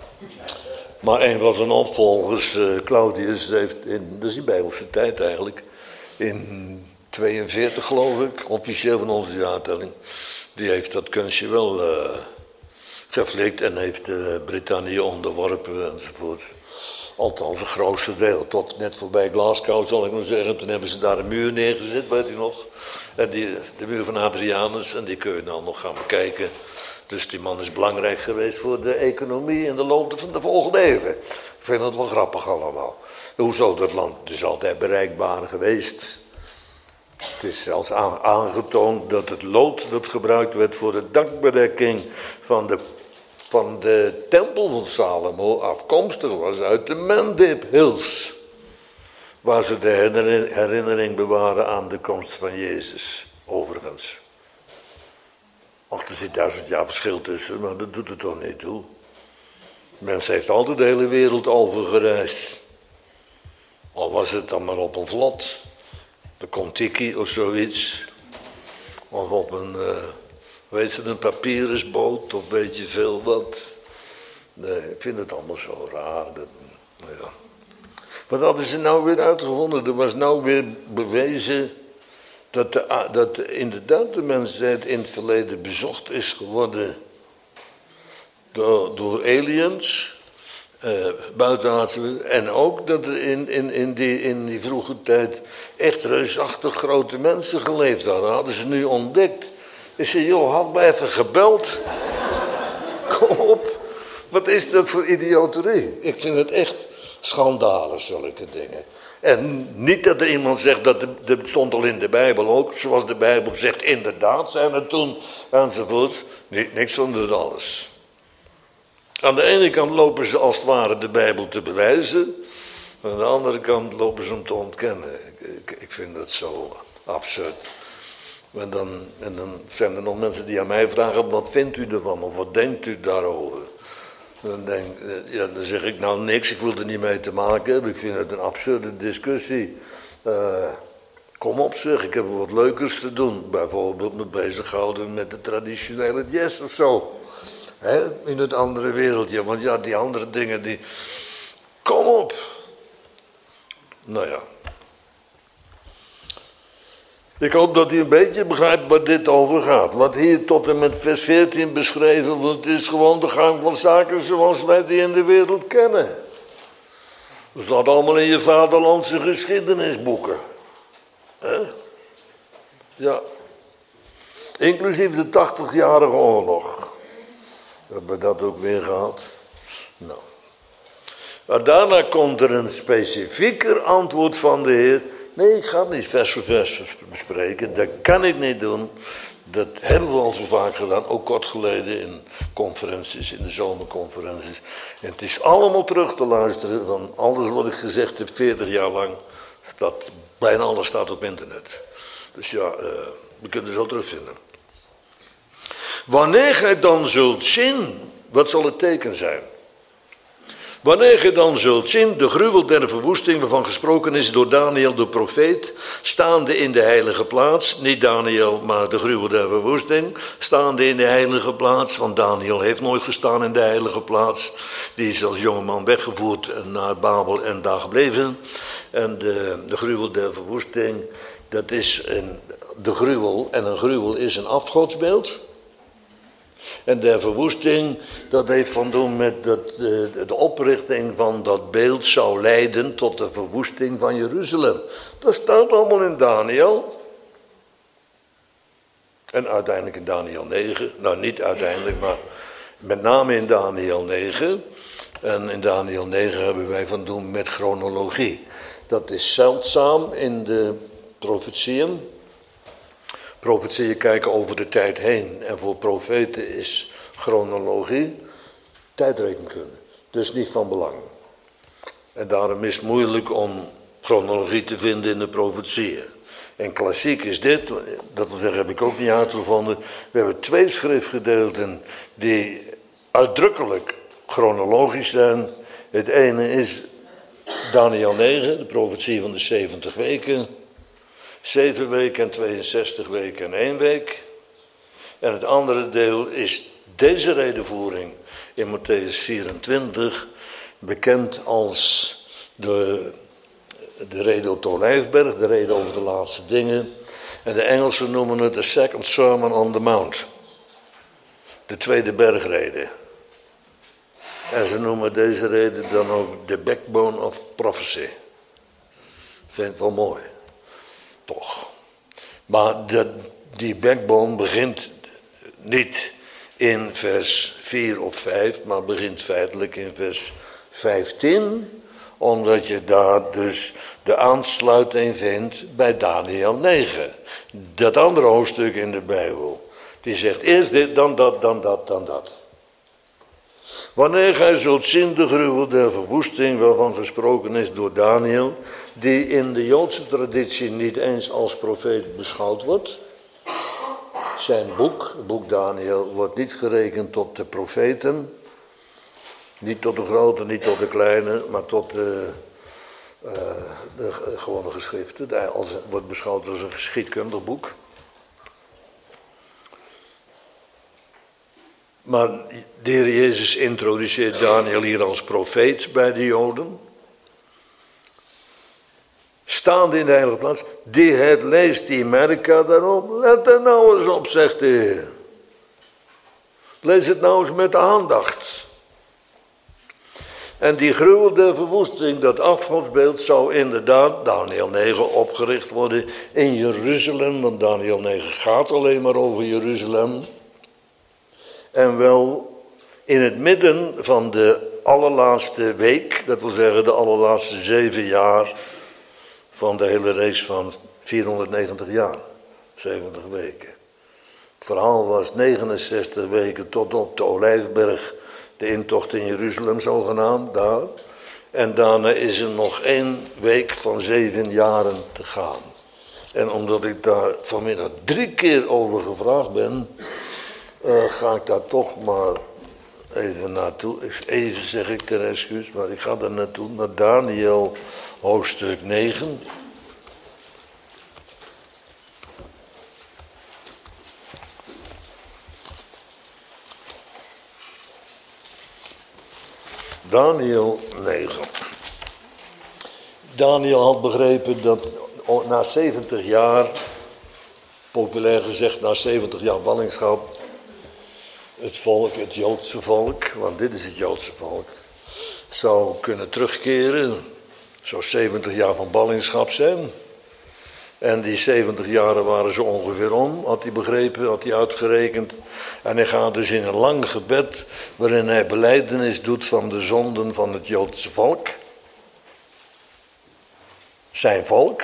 S1: Maar een van zijn opvolgers, uh, Claudius, heeft in, dat is die Bijbelse tijd eigenlijk, in tweeënveertig geloof ik, officieel van onze jaartelling, die heeft dat kunstje wel uh, geflikt en heeft uh, Brittannië onderworpen enzovoort. Althans, het grootste deel, tot net voorbij Glasgow zal ik maar zeggen. Toen hebben ze daar een muur neergezet, weet u nog. En die, de muur van Hadrianus, en die kun je nou nog gaan bekijken. Dus die man is belangrijk geweest voor de economie in de loop van de volgende eeuw. Ik vind dat wel grappig allemaal. Hoezo, dat land is altijd bereikbaar geweest. Het is zelfs aangetoond dat het lood dat gebruikt werd voor de dakbedekking van de, van de tempel van Salomo afkomstig was uit de Mendip Hills. Waar ze de herinnering bewaren aan de komst van Jezus, overigens. Ach, er zit duizend jaar verschil tussen, maar dat doet het toch niet toe. Mens heeft altijd de hele wereld over gereisd. Al was het dan maar op een vlot. De Kontiki of zoiets. Of op een, uh, weet je, een papyrusboot of weet je veel wat. Nee, ik vind het allemaal zo raar. Dat, nou ja. Wat hadden ze nou weer uitgevonden? Er was nou weer bewezen dat, de, dat de, inderdaad de mensheid in het verleden bezocht is geworden door, door aliens. Uh, buitenaardse, en ook dat er in, in, in, die, in die vroege tijd echt reusachtig grote mensen geleefd hadden. Dat hadden ze nu ontdekt. Ik zei, joh, had mij even gebeld. Kom op. Wat is dat voor idioterie? Ik vind het echt schandalig, zulke dingen. En niet dat er iemand zegt, dat het stond al in de Bijbel ook. Zoals de Bijbel zegt, inderdaad zijn er toen enzovoort. Niet, niks onder alles. Aan de ene kant lopen ze als het ware de Bijbel te bewijzen. Aan de andere kant lopen ze hem te ontkennen. Ik, ik, ik vind dat zo absurd. En dan, en dan zijn er nog mensen die aan mij vragen, wat vindt u ervan? Of wat denkt u daarover? Dan, denk, ja, dan zeg ik nou niks, ik wil er niet mee te maken hebben. Ik vind het een absurde discussie. Uh, kom op zeg, ik heb wat leukers te doen. Bijvoorbeeld me bezighouden met de traditionele jazz of zo. He, in het andere wereldje, want ja, die andere dingen die... Kom op! Nou ja. Ik hoop dat u een beetje begrijpt waar dit over gaat. Wat hier tot en met vers veertien beschreven wordt, is gewoon de gang van zaken zoals wij die in de wereld kennen. Dat staat allemaal in je vaderlandse geschiedenisboeken. He? Ja. Inclusief de tachtigjarige oorlog. We hebben dat ook weer gehad. Nou. Maar daarna komt er een specifieker antwoord van de Heer. Nee, ik ga het niet vers voor vers bespreken. Dat kan ik niet doen. Dat hebben we al zo vaak gedaan. Ook kort geleden in conferenties, in de zomerconferenties. En het is allemaal terug te luisteren. Van alles wat ik gezegd heb, veertig jaar lang. Staat, bijna alles staat op internet. Dus ja, uh, we kunnen het zo terugvinden. Wanneer gij dan zult zien, wat zal het teken zijn? Wanneer gij dan zult zien de gruwel der verwoesting waarvan gesproken is door Daniel de profeet, staande in de heilige plaats, niet Daniel, maar de gruwel der verwoesting, staande in de heilige plaats, want Daniel heeft nooit gestaan in de heilige plaats, die is als jongeman weggevoerd naar Babel en daar gebleven. En de, de gruwel der verwoesting, dat is een, de gruwel, en een gruwel is een afgodsbeeld. En de verwoesting, dat heeft van doen met dat de, de oprichting van dat beeld zou leiden tot de verwoesting van Jeruzalem. Dat staat allemaal in Daniel. En uiteindelijk in Daniel negen. Nou, niet uiteindelijk, maar met name in Daniel negen. En in Daniel negen hebben wij van doen met chronologie. Dat is zeldzaam in de profetieën. Profetieën kijken over de tijd heen. En voor profeten is chronologie tijdrekenkunde. Dus niet van belang. En daarom is het moeilijk om chronologie te vinden in de profetieën. En klassiek is dit, dat wil zeggen, heb ik ook niet uitgevonden. We hebben twee schriftgedeelten die uitdrukkelijk chronologisch zijn. Het ene is Daniel negen, de profetie van de zeventig weken. Zeven weken en tweeënzestig weken en één week. En het andere deel is deze redevoering in Matthäus vierentwintig, bekend als de, de rede op de Olijfberg, de rede over de laatste dingen. En de Engelsen noemen het de Second Sermon on the Mount. De tweede bergrede. En ze noemen deze rede dan ook de backbone of prophecy. Vind ik wel mooi. Toch. Maar de, die backbone begint niet in vers vier of vijf, maar begint feitelijk in vers vijftien. Omdat je daar dus de aansluiting vindt bij Daniel negen. Dat andere hoofdstuk in de Bijbel. Die zegt eerst dit, dan dat, dan dat, dan dat. Wanneer gij zult zien de gruwel der verwoesting waarvan gesproken is door Daniel, die in de Joodse traditie niet eens als profeet beschouwd wordt. Zijn boek, het boek Daniel, wordt niet gerekend tot de profeten. Niet tot de grote, niet tot de kleine, maar tot de, uh, de gewone geschriften. Het wordt beschouwd als een geschiedkundig boek. Maar de Heer Jezus introduceert Daniel hier als profeet bij de Joden. Staande in de heilige plaats, die het leest, die merken daarop. Let er nou eens op, zegt de Heer. Lees het nou eens met aandacht. En die gruwel der verwoesting, dat afgodsbeeld, zou inderdaad, Daniel negen, opgericht worden in Jeruzalem. Want Daniel negen gaat alleen maar over Jeruzalem. En wel in het midden van de allerlaatste week, dat wil zeggen de allerlaatste zeven jaar van de hele reeks van vierhonderdnegentig jaar, zeventig weken. Het verhaal was negenenzestig weken tot op de Olijfberg, de intocht in Jeruzalem zogenaamd, daar. En daarna is er nog één week van zeven jaren te gaan. En omdat ik daar vanmiddag drie keer over gevraagd ben, Uh, ga ik daar toch maar even naartoe. Even zeg ik ter excuus, maar ik ga daar naartoe, naar Daniel hoofdstuk negen. Daniel negen. Daniel had begrepen dat na zeventig jaar populair gezegd, na zeventig jaar ballingschap, het volk, het Joodse volk, want dit is het Joodse volk, zou kunnen terugkeren. Zou zeventig jaar van ballingschap zijn. En die zeventig jaren waren zo ongeveer om, had hij begrepen, had hij uitgerekend. En hij gaat dus in een lang gebed, waarin hij belijdenis doet van de zonden van het Joodse volk. Zijn volk.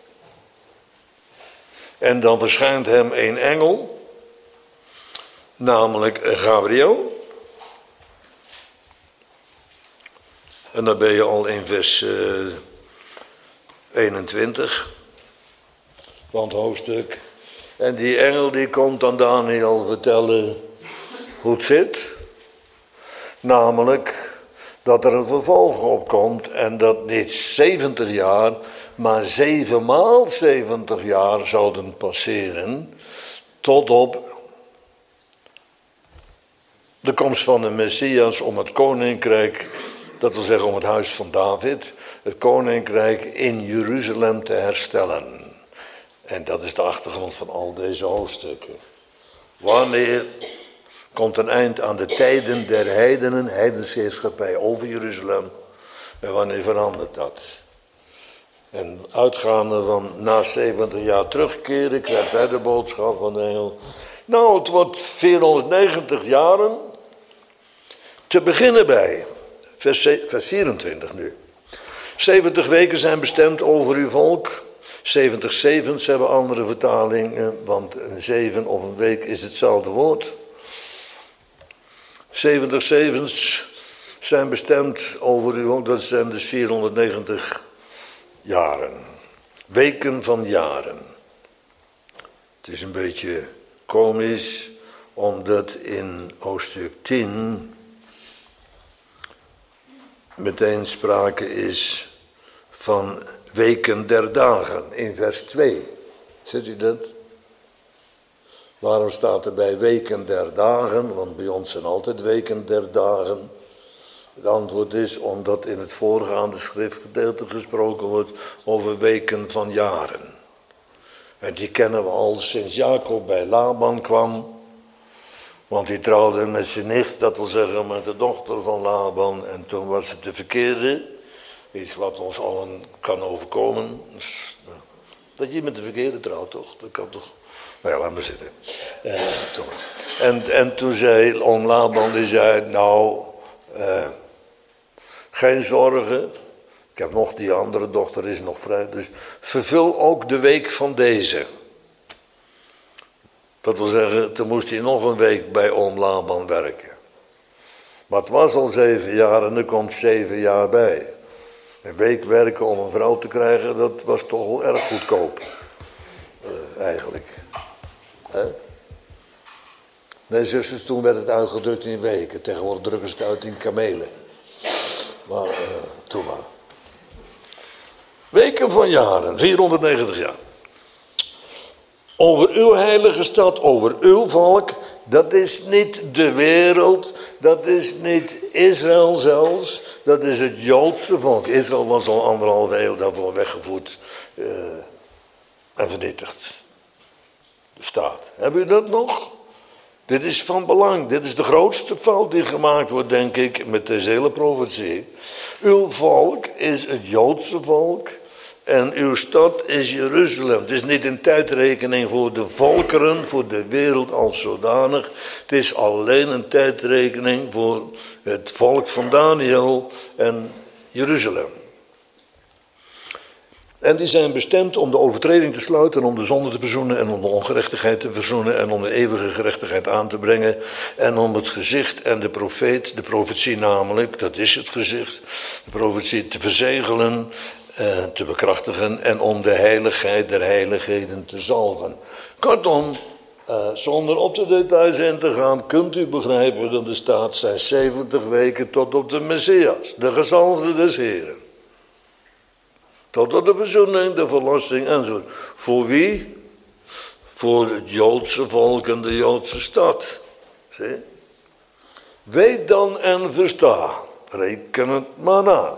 S1: En dan verschijnt hem een engel, namelijk Gabriel. En dan ben je al in vers uh, eenentwintig van het hoofdstuk. En die engel die komt aan Daniel vertellen hoe het zit. Namelijk dat er een vervolg opkomt en dat niet zeventig jaar, maar zevenmaal zeventig jaar zouden passeren tot op de komst van de Messias om het koninkrijk, dat wil zeggen om het huis van David, het koninkrijk in Jeruzalem te herstellen. En dat is de achtergrond van al deze hoofdstukken. Wanneer komt een eind aan de tijden der heidenen, heidense heerschappij over Jeruzalem? En wanneer verandert dat? En uitgaande van na zeventig jaar terugkeren, krijgt hij de boodschap van de engel. Nou, het wordt vierhonderdnegentig jaren. Te beginnen bij, vers vierentwintig nu. zeventig weken zijn bestemd over uw volk. zeventig zevens hebben andere vertalingen, want een zeven of een week is hetzelfde woord. zeventig zevens zijn bestemd over uw volk, dat zijn dus vierhonderdnegentig jaren. Weken van jaren. Het is een beetje komisch, omdat in hoofdstuk tien meteen sprake is van weken der dagen, in vers twee. Ziet u dat? Waarom staat er bij weken der dagen? Want bij ons zijn altijd weken der dagen. Het antwoord is omdat in het voorgaande schriftgedeelte gesproken wordt over weken van jaren. En die kennen we al sinds Jacob bij Laban kwam. Want die trouwde met zijn nicht, dat wil zeggen met de dochter van Laban. En toen was het de verkeerde. Iets wat ons allen kan overkomen. Dus, nou, dat je met de verkeerde trouwt, toch? Dat kan toch? Nou ja, laat maar zitten. Eh, toch. En, en toen zei oom Laban, die zei, nou, eh, geen zorgen. Ik heb nog die andere dochter, is nog vrij. Dus vervul ook de week van deze. Dat wil zeggen, toen moest hij nog een week bij oom Laban werken. Maar het was al zeven jaar en er komt zeven jaar bij. Een week werken om een vrouw te krijgen, dat was toch wel erg goedkoop. Uh, eigenlijk. Hè? Nee, zusters, toen werd het uitgedrukt in weken. Tegenwoordig drukken ze het uit in kamelen. Maar, uh, toen maar. Weken van jaren, vierhonderdnegentig jaar. Over uw heilige stad, over uw volk, dat is niet de wereld, dat is niet Israël zelfs, dat is het Joodse volk. Israël was al anderhalve eeuw daarvoor weggevoerd uh, en vernietigd. De staat. Hebben u dat nog? Dit is van belang. Dit is de grootste fout die gemaakt wordt, denk ik, met deze hele profetie. Uw volk is het Joodse volk. En uw stad is Jeruzalem. Het is niet een tijdrekening voor de volkeren, voor de wereld als zodanig. Het is alleen een tijdrekening voor het volk van Daniel en Jeruzalem. En die zijn bestemd om de overtreding te sluiten, om de zonde te verzoenen en om de ongerechtigheid te verzoenen en om de eeuwige gerechtigheid aan te brengen. En om het gezicht en de profeet, de profetie namelijk, dat is het gezicht, de profetie te verzegelen, eh, te bekrachtigen en om de heiligheid der heiligheden te zalven. Kortom, uh, zonder op de details in te gaan, kunt u begrijpen dat de staat zijn zeventig weken tot op de Messias, de gezalfde des Heren. Tot op de verzoening, de verlossing enzovoort. Voor wie? Voor het Joodse volk en de Joodse stad. Zie? Weet dan en versta, reken het maar na.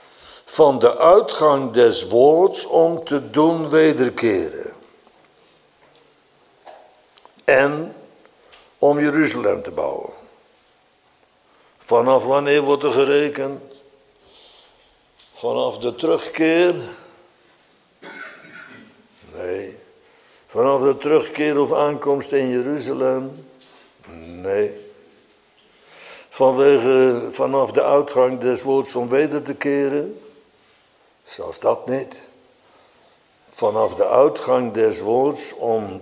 S1: Van de uitgang des woords om te doen wederkeren. en om Jeruzalem te bouwen. Vanaf wanneer wordt er gerekend? Vanaf de terugkeer? Nee. Vanaf de terugkeer of aankomst in Jeruzalem? Nee. Vanwege, vanaf de uitgang des woords om weder te keren? Zelfs dat niet. Vanaf de uitgang des woords om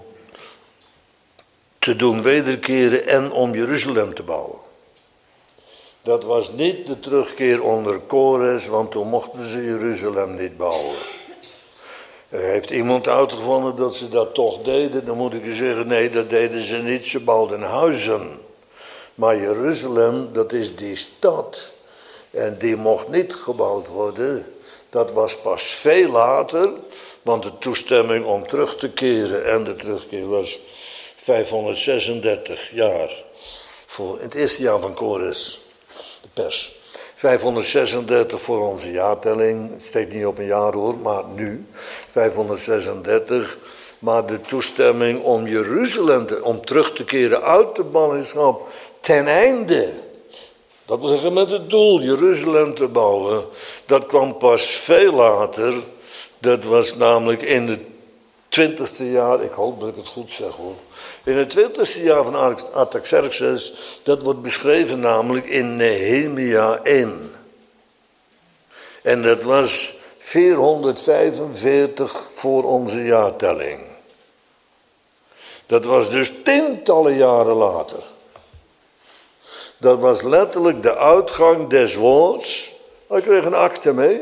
S1: te doen wederkeren en om Jeruzalem te bouwen. Dat was niet de terugkeer onder Kores, want toen mochten ze Jeruzalem niet bouwen. Er heeft iemand uitgevonden dat ze dat toch deden. Dan moet ik je zeggen, nee, dat deden ze niet. Ze bouwden huizen. Maar Jeruzalem, dat is die stad. En die mocht niet gebouwd worden. Dat was pas veel later. Want de toestemming om terug te keren en de terugkeer was vijfhonderdzesendertig jaar. Voor, in het eerste jaar van Kores, de pers. vijfhonderdzesendertig voor onze jaartelling. Het steekt niet op een jaar hoor, maar nu. vijfhonderdzesendertig. Maar de toestemming om Jeruzalem, te, om terug te keren uit de ballingschap ten einde. Dat wil zeggen met het doel Jeruzalem te bouwen. Dat kwam pas veel later. Dat was namelijk in het twintigste jaar, ik hoop dat ik het goed zeg hoor. In het twintigste jaar van Artaxerxes, dat wordt beschreven namelijk in Nehemia één. En dat was vierhonderdvijfenveertig voor onze jaartelling. Dat was dus tientallen jaren later. Dat was letterlijk de uitgang des woords. Hij kreeg een akte mee.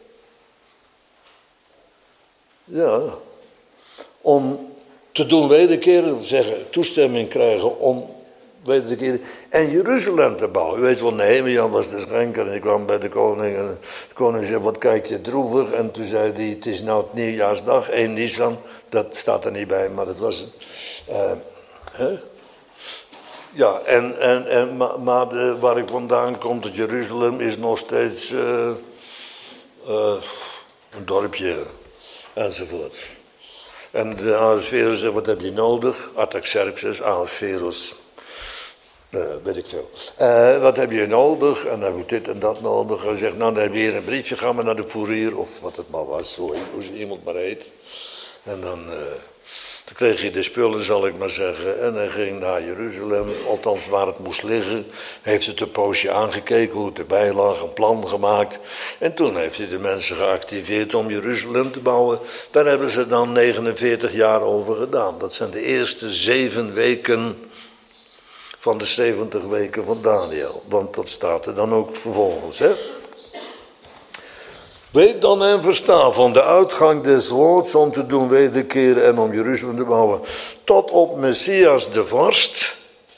S1: Ja. Om te doen wederkeren, zeggen, toestemming krijgen om weder te keren en Jeruzalem te bouwen. U weet wel, Nehemia was de schenker en die kwam bij de koning en de koning zei, wat kijk je droevig? En toen zei hij, het is nou het nieuwjaarsdag, één Nisan, dat staat er niet bij, maar dat was het. Uh, hè? Ja, en, en, en, maar, maar de, waar ik vandaan kom, dat Jeruzalem is nog steeds uh, uh, een dorpje enzovoort. En de Ahasverus zegt, wat heb je nodig? Artaxerxes, Ahasverus, uh, weet ik veel. Uh, wat heb je nodig? En dan heb ik dit en dat nodig. Hij zegt, nou dan heb je hier een briefje, ga maar naar de fourier, of wat het maar was, zo, hoe ze iemand maar heet. En dan, uh, dan kreeg hij de spullen, zal ik maar zeggen. En hij ging naar Jeruzalem, althans waar het moest liggen. Heeft het een poosje aangekeken, hoe het erbij lag, een plan gemaakt. En toen heeft hij de mensen geactiveerd om Jeruzalem te bouwen. Daar hebben ze dan negenenveertig jaar over gedaan. Dat zijn de eerste zeven weken van de zeventig weken van Daniel. Want dat staat er dan ook vervolgens, hè. Weet dan en versta van de uitgang des woords om te doen wederkeren en om Jeruzalem te bouwen. Tot op Messias de vorst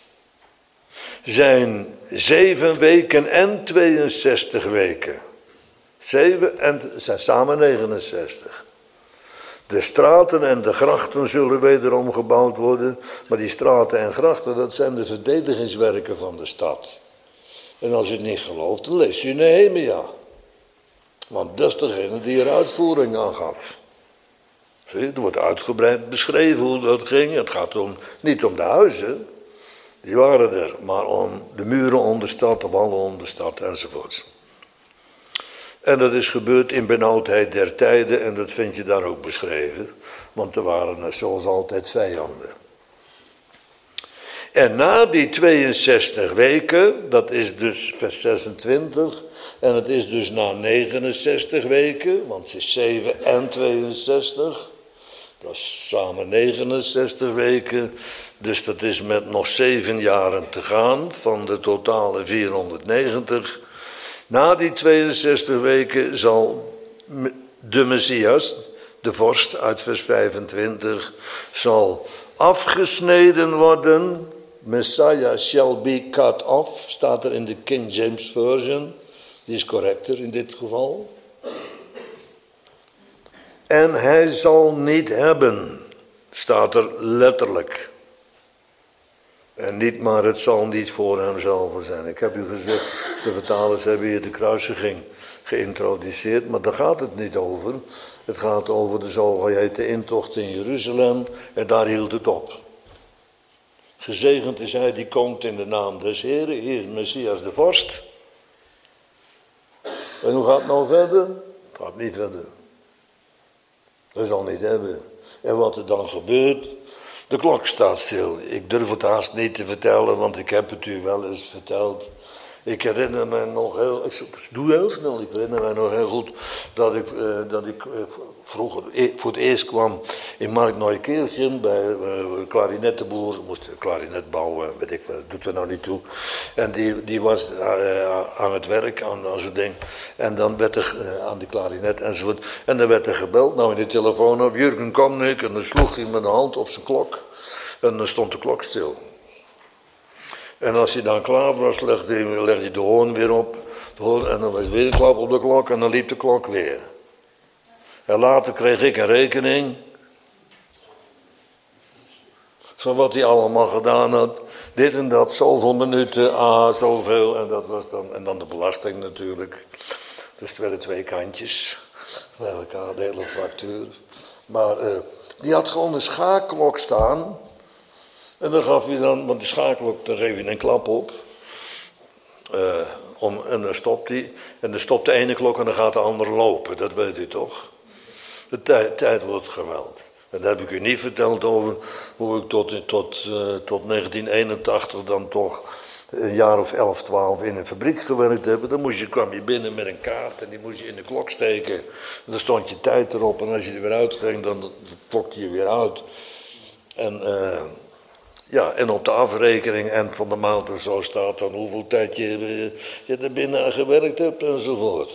S1: zijn zeven weken en tweeënzestig weken. Zeven en zijn samen negenenzestig. De straten en de grachten zullen wederom gebouwd worden. Maar die straten en grachten, dat zijn de verdedigingswerken van de stad. En als je het niet gelooft, dan lees je Nehemia. Want dat is degene die er uitvoering aan gaf. Zie, er wordt uitgebreid beschreven hoe dat ging. Het gaat om, niet om de huizen, die waren er, maar om de muren om de stad, de wallen om de stad enzovoorts. En dat is gebeurd in benauwdheid der tijden en dat vind je daar ook beschreven. Want er waren zoals altijd vijanden. En na die tweeënzestig weken, dat is dus vers zesentwintig... en het is dus na negenenzestig weken, want het is zeven en tweeënzestig. Dat is samen negenenzestig weken. Dus dat is met nog zeven jaren te gaan van de totale vierhonderdnegentig. Na die tweeënzestig weken zal de Messias, de vorst uit vers vijfentwintig, zal afgesneden worden. Messiah shall be cut off, staat er in de King James Version. Die is correcter in dit geval. En hij zal niet hebben, staat er letterlijk. En niet maar het zal niet voor hemzelf zijn. Ik heb u gezegd, de vertalers hebben hier de kruisiging geïntroduceerd, maar daar gaat het niet over. Het gaat over de zogeheten intocht in Jeruzalem en daar hield het op. Gezegend is hij die komt in de naam des Heren. Hier is Messias de vorst. En hoe gaat het nou verder? Het gaat niet verder. Dat zal niet hebben. En wat er dan gebeurt, de klok staat stil. Ik durf het haast niet te vertellen, want ik heb het u wel eens verteld. Ik herinner me nog heel, ik doe heel snel, ik herinner me nog heel goed dat ik, uh, dat ik uh, vroeger e- voor het eerst kwam in Markt-Neukerken bij uh, een klarinettenboer, moest een klarinet bouwen, weet ik veel, doet er nou niet toe. En die, die was uh, aan het werk, aan, aan zo'n ding, en dan werd er uh, aan die klarinet enzovoort, en dan werd er gebeld, nou in de telefoon op, Jurgen Komnik, en dan sloeg hij met de hand op zijn klok, en dan stond de klok stil. En als hij dan klaar was, legde hij, legde hij de hoorn weer op. De hoorn, en dan was weer een klap op de klok en dan liep de klok weer. En later kreeg ik een rekening. Van wat hij allemaal gedaan had. Dit en dat, zoveel minuten, ah, zoveel. En dat was dan, en dan de belasting natuurlijk. Dus het werden twee kantjes. Bij elkaar, de hele factuur. Maar uh, die had gewoon een schaakklok staan. En dan gaf hij dan, want die schakelklok, daar geef je een klap op. Uh, om, en dan stopt hij. En dan stopt de ene klok en dan gaat de andere lopen. Dat weet u toch? De tijd, tijd wordt geweld. En daar heb ik u niet verteld over hoe ik tot, tot, uh, tot negentien eenentachtig dan toch een jaar of elf, twaalf in een fabriek gewerkt heb. Dan moest je, kwam je binnen met een kaart en die moest je in de klok steken. En dan stond je tijd erop en als je er weer uitging, dan klokte je weer uit. En... Uh, Ja, en op de afrekening eind van de maand of zo staat dan hoeveel tijd je, je er binnen aan gewerkt hebt enzovoort.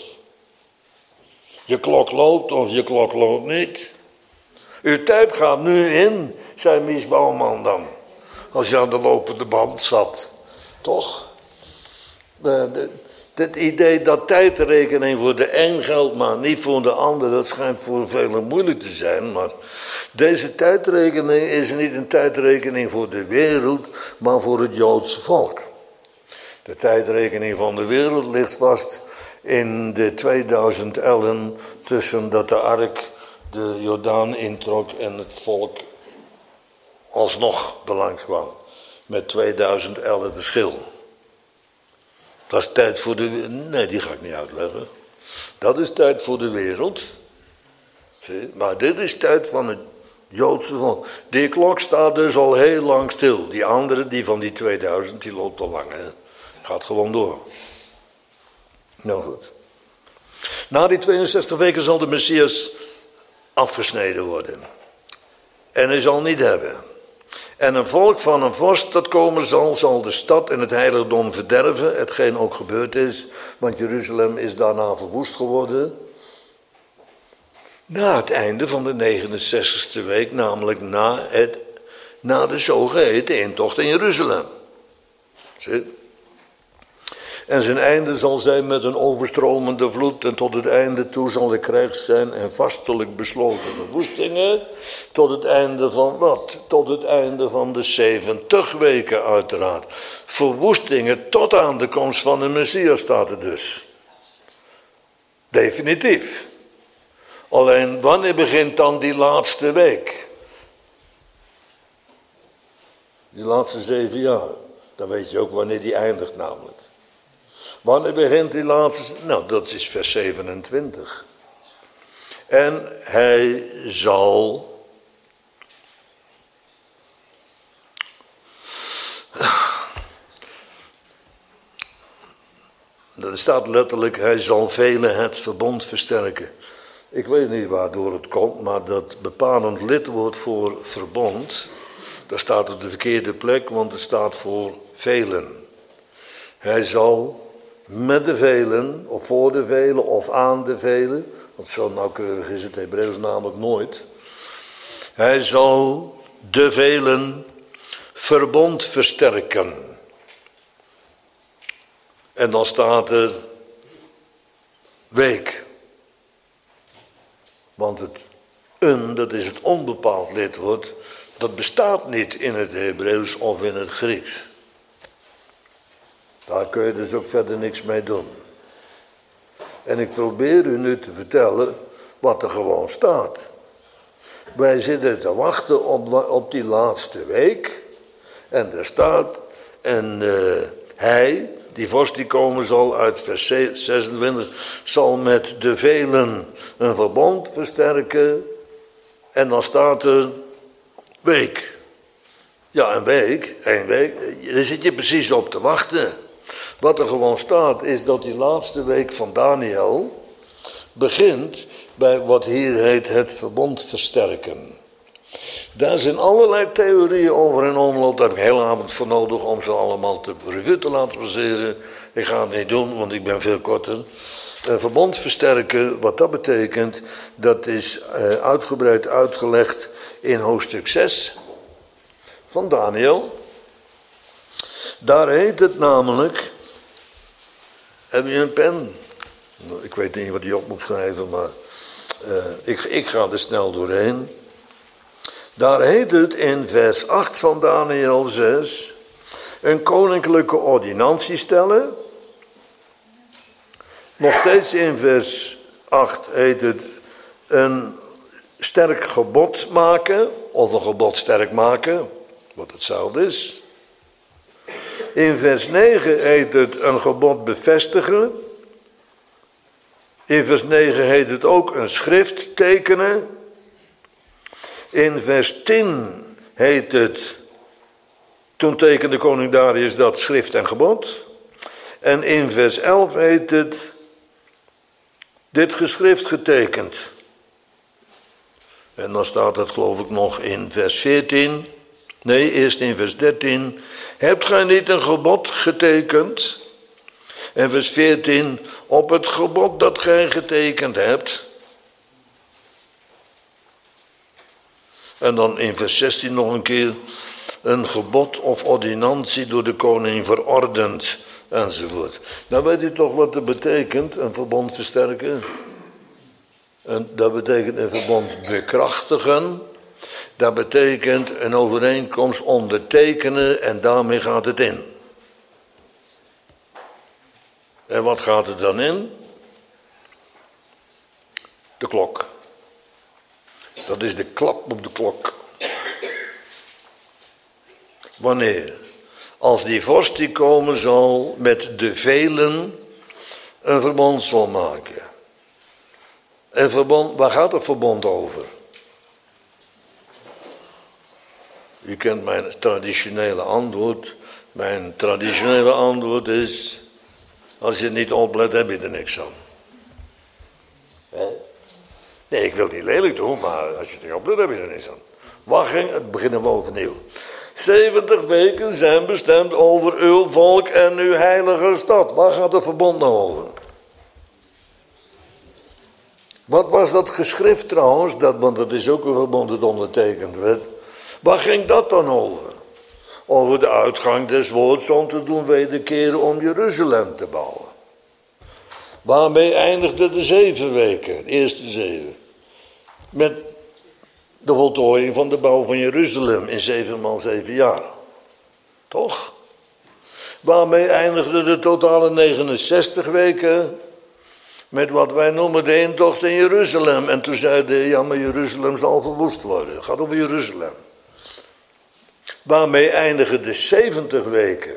S1: Je klok loopt of je klok loopt niet. Uw tijd gaat nu in, zei Mies Bouwman dan. Als je aan de lopende band zat. Toch? De, de, het idee dat tijdrekening voor de een geldt, maar niet voor de ander, dat schijnt voor velen moeilijk te zijn, maar... Deze tijdrekening is niet een tijdrekening voor de wereld, maar voor het Joodse volk. De tijdrekening van de wereld ligt vast in de tweeduizend ellen tussen dat de ark de Jordaan introk en het volk alsnog erlangs kwam. Met tweeduizend ellen verschil. Dat is tijd voor de... Nee, die ga ik niet uitleggen. Dat is tijd voor de wereld. Zie? Maar dit is tijd van het Joodse volk. Die klok staat dus al heel lang stil. Die andere, die van die tweeduizend, die loopt al lang. Hè? Gaat gewoon door. Nou goed. Na die tweeënzestig weken zal de Messias afgesneden worden. En hij zal niet hebben. En een volk van een vorst dat komen zal, zal de stad en het heiligdom verderven. Hetgeen ook gebeurd is, want Jeruzalem is daarna verwoest geworden. Na het einde van de negenenzestigste week, namelijk na, het, na de zogeheten intocht in Jeruzalem. Zie? En zijn einde zal zijn met een overstromende vloed en tot het einde toe zal de krijg zijn en vastelijk besloten verwoestingen. Tot het einde van wat? Tot het einde van de zeventig weken uiteraard. Verwoestingen tot aan de komst van de Messias staat er dus. Definitief. Alleen wanneer begint dan die laatste week? Die laatste zeven jaar. Dan weet je ook wanneer die eindigt namelijk. Wanneer begint die laatste? Nou, dat is vers zevenentwintig. En hij zal... Er staat letterlijk, hij zal velen het verbond versterken. Ik weet niet waardoor het komt, maar dat bepalend lidwoord voor verbond, dat staat op de verkeerde plek, want het staat voor velen. Hij zal met de velen, of voor de velen, of aan de velen, want zo nauwkeurig is het Hebreeuws namelijk nooit. Hij zal de velen verbond versterken. En dan staat er week. Want het een, dat is het onbepaald lidwoord, dat bestaat niet in het Hebreeuws of in het Grieks. Daar kun je dus ook verder niks mee doen. En ik probeer u nu te vertellen wat er gewoon staat. Wij zitten te wachten op, op die laatste week. En daar staat, en uh, hij, die vorst die komen zal uit vers zesentwintig, zal met de velen een verbond versterken. En dan staat er week. Ja, een week, een week, daar zit je precies op te wachten. Wat er gewoon staat is dat die laatste week van Daniel begint bij wat hier heet het verbond versterken. Daar zijn allerlei theorieën over in omloop. Daar heb ik een hele avond voor nodig om ze allemaal te revue te laten passeren. Ik ga het niet doen, want ik ben veel korter. Een verbond versterken, wat dat betekent, dat is uh, uitgebreid uitgelegd in hoofdstuk zes van Daniel. Daar heet het namelijk, heb je een pen? Ik weet niet wat die op moet schrijven, maar uh, ik, ik ga er snel doorheen. Daar heet het in vers acht van Daniel zes, een koninklijke ordinantie stellen. Nog steeds in vers acht heet het een sterk gebod maken, of een gebod sterk maken, wat hetzelfde is. In vers negen heet het een gebod bevestigen. In vers negen heet het ook een schrift tekenen. In vers tien heet het, toen tekende koning Darius dat schrift en gebod. En in vers elf heet het, dit geschrift getekend. En dan staat het geloof ik nog in vers veertien. Nee, eerst in vers dertien. Hebt gij niet een gebod getekend? En vers veertien. Op het gebod dat gij getekend hebt. En dan in vers zestien nog een keer. Een gebod of ordinantie door de koning verordend. Enzovoort. Nou weet u toch wat dat betekent, een verbond versterken? En dat betekent een verbond bekrachtigen. Dat betekent een overeenkomst ondertekenen en daarmee gaat het in. En wat gaat er dan in? De klok. Dat is de klap op de klok. Wanneer? Als die vorst die komen zal met de velen een verbond zal maken. Een verbond, waar gaat het verbond over? U kent mijn traditionele antwoord. Mijn traditionele antwoord is, als je het niet oplet, heb je er niks aan. Nee, ik wil het niet lelijk doen, maar als je het niet oplet, heb je er niks aan. Waar ging het? Beginnen we overnieuw. zeventig weken zijn bestemd over uw volk en uw heilige stad. Waar gaat het verbond nou over? Wat was dat geschrift trouwens? Dat, want dat is ook een verbond dat ondertekend werd. Waar ging dat dan over? Over de uitgang des woords om te doen wederkeren om Jeruzalem te bouwen. Waarmee eindigde de zeven weken, de eerste zeven. Met de voltooiing van de bouw van Jeruzalem in zeven maal zeven jaar. Toch? Waarmee eindigde de totale negenenzestig weken met wat wij noemen de intocht in Jeruzalem. En toen zeiden, ja maar Jeruzalem zal verwoest worden. Het gaat over Jeruzalem. Waarmee eindigen de zeventig weken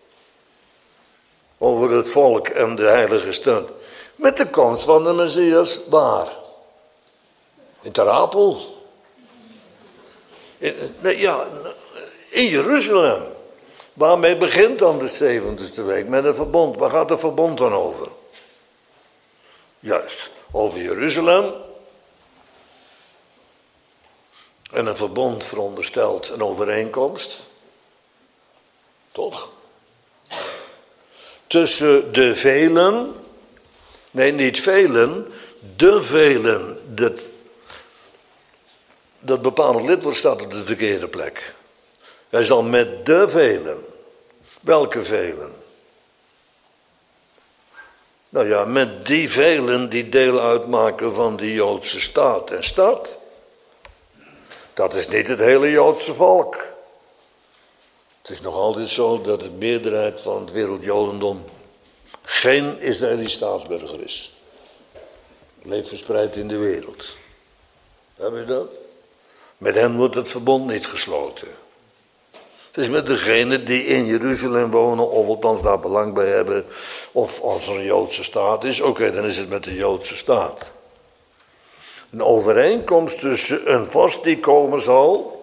S1: over het volk en de heilige stad. Met de komst van de Messias, waar? In Ter Apel. In, nee, ja, in Jeruzalem. Waarmee begint dan de zeventigste week? Met een verbond. Waar gaat het verbond dan over? Juist, over Jeruzalem. En een verbond veronderstelt een overeenkomst. Toch? Tussen de velen. Nee, niet velen. De velen. Dat, dat bepalend lidwoord staat op de verkeerde plek. Hij zal met de velen. Welke velen? Nou ja, met die velen die deel uitmaken van die Joodse staat en stad. Dat is niet het hele Joodse volk. Het is nog altijd zo dat de meerderheid van het wereldjodendom geen Israëlisch staatsburger is. Leeft verspreid in de wereld. Heb je dat? Met hen wordt het verbond niet gesloten. Het is met degenen die in Jeruzalem wonen, of althans daar belang bij hebben, of als er een Joodse staat is, oké, okay, dan is het met de Joodse staat. Een overeenkomst tussen een vorst die komen zal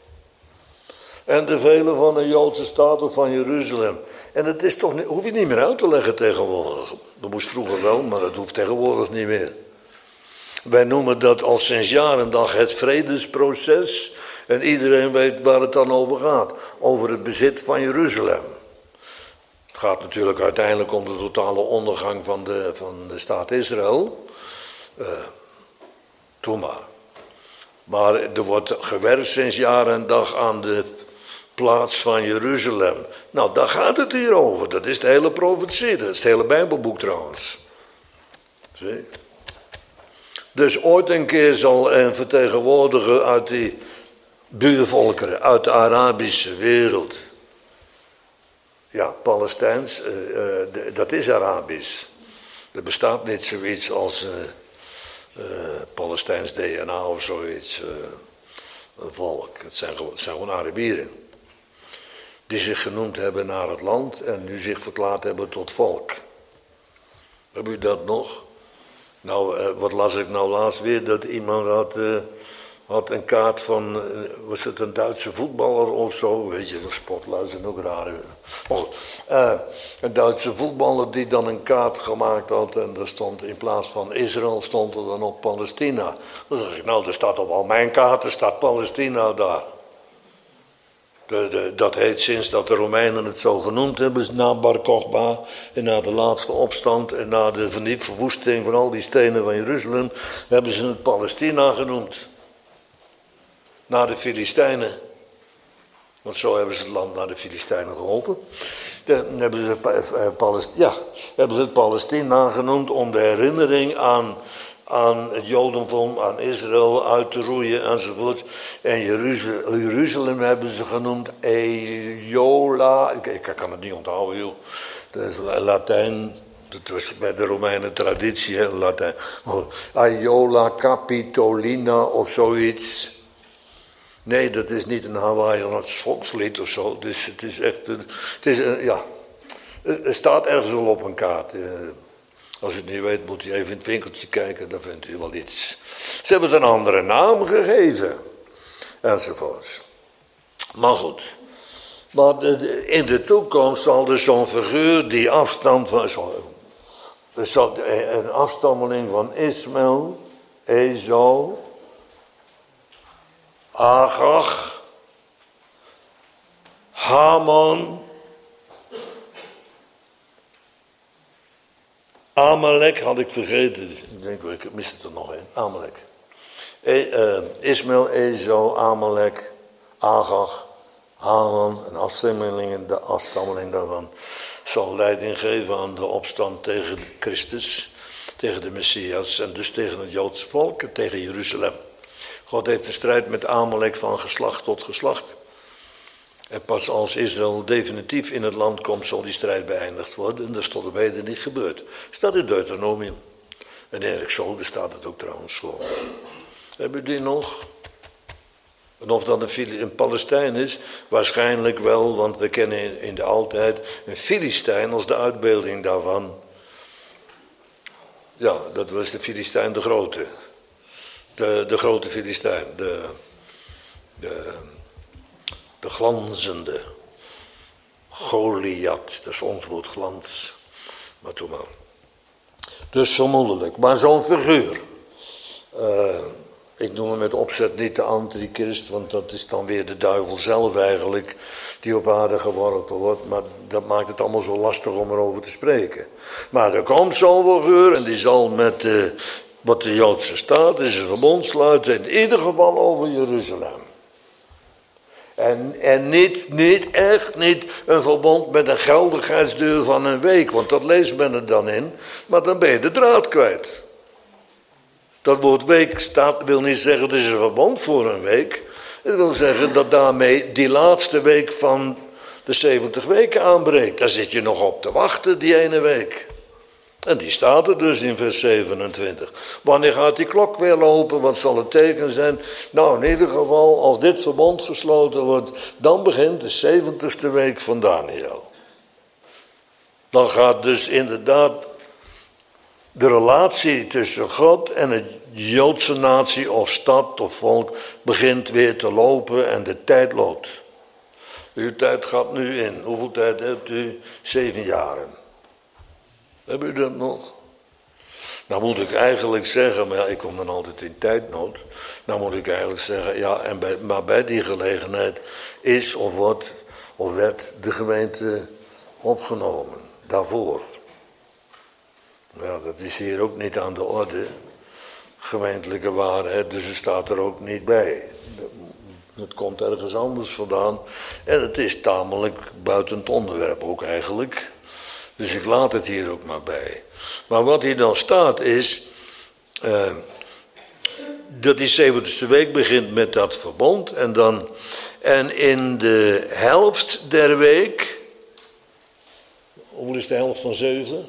S1: en de velen van een Joodse staat of van Jeruzalem. En dat is toch niet, hoef je niet meer uit te leggen tegenwoordig. Dat moest vroeger wel, maar dat hoeft tegenwoordig niet meer. Wij noemen dat al sinds jaren dag het vredesproces. En iedereen weet waar het dan over gaat. Over het bezit van Jeruzalem. Het gaat natuurlijk uiteindelijk om de totale ondergang van de, van de staat Israël. Uh, Doe maar. Maar er wordt gewerkt sinds jaar en dag aan de plaats van Jeruzalem. Nou, daar gaat het hier over. Dat is de hele profetie. Dat is het hele Bijbelboek trouwens. Zie? Dus ooit een keer zal een vertegenwoordiger uit die buurvolkeren, uit de Arabische wereld. Ja, Palestijns, uh, uh, dat is Arabisch. Er bestaat niet zoiets als uh, uh, Palestijns D N A of zoiets. Uh, een volk. Het zijn, het zijn gewoon Arabieren. Die zich genoemd hebben naar het land en nu zich verklaard hebben tot volk. Heb u dat nog? Nou, uh, wat las ik nou laatst weer? Dat iemand had, uh, had een kaart van, uh, was het een Duitse voetballer of zo? Weet je, de sportlui zijn ook raar. Maar goed, uh, een Duitse voetballer die dan een kaart gemaakt had en er stond in plaats van Israël stond er dan op Palestina. Dan zeg ik, nou, er staat op al mijn kaarten, staat Palestina daar. De, de, dat heet sinds dat de Romeinen het zo genoemd hebben, na Bar Kochba en na de laatste opstand en na de verwoesting van al die stenen van Jeruzalem, hebben ze het Palestina genoemd. Na de Filistijnen. Want zo hebben ze het land naar de Filistijnen geholpen. Dan hebben ze, Palest, ja, hebben ze het Palestina genoemd om de herinnering aan... aan het Jodendom, aan Israël uit te roeien enzovoort. En Jeruzalem, Jeruzalem hebben ze genoemd Eola. Ik, ik kan het niet onthouden, joh. Dat is Latijn. Dat was bij de Romeinen traditie, hè, Latijn. Aiola Capitolina of zoiets. Nee, dat is niet een Hawaiians volkslied of zo. Dus het is echt, het is, ja, het staat ergens wel op een kaart. Als u het niet weet, moet u even in het winkeltje kijken, dan vindt u wel iets. Ze hebben het een andere naam gegeven, enzovoorts. Maar goed. Maar de, in de toekomst zal dus zo'n figuur die afstand van, zo, een afstammeling van Ismaël, Esau, Agag, Haman, Amalek had ik vergeten, ik denk, ik mis het er nog een, Amalek. E, uh, Ismaël, Esau, Amalek, Agag, Haman, een afstammeling, de afstammeling daarvan, zal leiding geven aan de opstand tegen Christus, tegen de Messias en dus tegen het Joodse volk, tegen Jeruzalem. God heeft de strijd met Amalek van geslacht tot geslacht. En pas als Israël definitief in het land komt, zal die strijd beëindigd worden. En dat is tot op heden niet gebeurd. Staat in Deuteronomium. En in Exodus staat het ook trouwens gewoon. Hebben u die nog? En of dat een, een Palestijn is? Waarschijnlijk wel, want we kennen in de oudheid een Filistijn als de uitbeelding daarvan. Ja, dat was de Filistijn de Grote. De, de grote Filistijn. De... de De glanzende Goliath, dat is ons woord glans. Maar toen maar. Dus vermoedelijk. Maar zo'n figuur. Uh, ik noem hem met opzet niet de antichrist, want dat is dan weer de duivel zelf eigenlijk, die op aarde geworpen wordt. Maar dat maakt het allemaal zo lastig om erover te spreken. Maar er komt zo'n figuur en die zal met uh, wat de Joodse staat is, een verbond sluiten, in ieder geval over Jeruzalem. En, en niet, niet, echt niet een verbond met een geldigheidsduur van een week. Want dat leest men er dan in. Maar dan ben je de draad kwijt. Dat woord week staat, wil niet zeggen het is een verbond voor een week. Het wil zeggen dat daarmee die laatste week van de zeventig weken aanbreekt. Daar zit je nog op te wachten, die ene week. En die staat er dus in vers zevenentwintig. Wanneer gaat die klok weer lopen? Wat zal het teken zijn? Nou, in ieder geval, als dit verbond gesloten wordt, dan begint de zeventigste week van Daniel. Dan gaat dus inderdaad de relatie tussen God en het Joodse natie of stad of volk begint weer te lopen en de tijd loopt. Uw tijd gaat nu in. Hoeveel tijd hebt u? Zeven jaren. Heb u dat nog? Nou moet ik eigenlijk zeggen, maar ja, ik kom dan altijd in tijdnood. Nou moet ik eigenlijk zeggen, ja, en bij, maar bij die gelegenheid is of wordt of werd de gemeente opgenomen. Daarvoor. Ja, dat is hier ook niet aan de orde. Gemeentelijke waarheid, dus het staat er ook niet bij. Het komt ergens anders vandaan. En het is tamelijk buiten het onderwerp ook eigenlijk. Dus ik laat het hier ook maar bij. Maar wat hier dan staat is, Uh, dat die zeventigste week begint met dat verbond. En, dan, en in de helft der week. Hoeveel is de helft van zeven?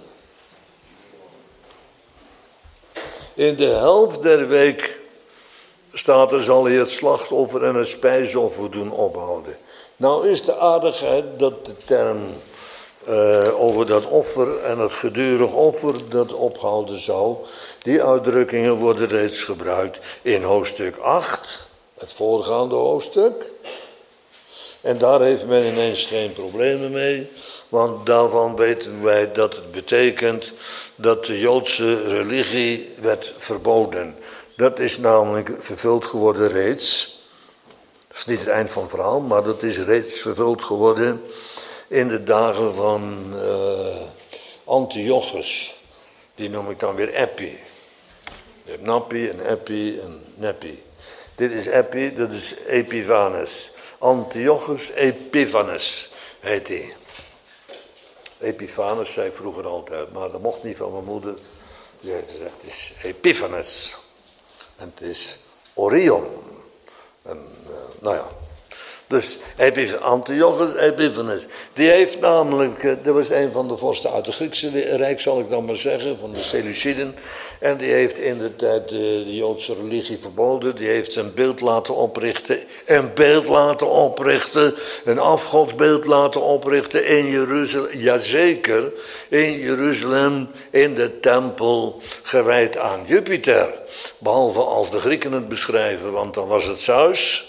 S1: In de helft der week staat er, zal hij het slachtoffer en het spijsoffer doen ophouden. Nou is de aardigheid dat de term uh, over dat offer en het gedurig offer dat opgehouden zou, die uitdrukkingen worden reeds gebruikt in hoofdstuk acht, het voorgaande hoofdstuk. En daar heeft men ineens geen problemen mee, want daarvan weten wij dat het betekent dat de Joodse religie werd verboden. Dat is namelijk vervuld geworden reeds. Dat is niet het eind van het verhaal, maar dat is reeds vervuld geworden in de dagen van uh, Antiochus. Die noem ik dan weer Epi. Je hebt Nappi en Epi en Nepi. Dit is Epi, dat is Epiphanes. Antiochus Epiphanes heet hij. Epiphanes zei ik vroeger altijd, maar dat mocht niet van mijn moeder. Die heeft gezegd, het is Epiphanes. En het is Orion. En, uh, nou ja. Dus Antiochus Epiphanes. Die heeft namelijk, uh, dat was een van de vorsten uit de Griekse Rijk, zal ik dan maar zeggen, van de Seleuciden. En die heeft in de tijd de, de Joodse religie verboden. Die heeft een beeld laten oprichten. Een beeld laten oprichten. Een afgodsbeeld laten oprichten in Jeruzalem. Jazeker, in Jeruzalem, in de tempel, gewijd aan Jupiter. Behalve als de Grieken het beschrijven, want dan was het Zeus.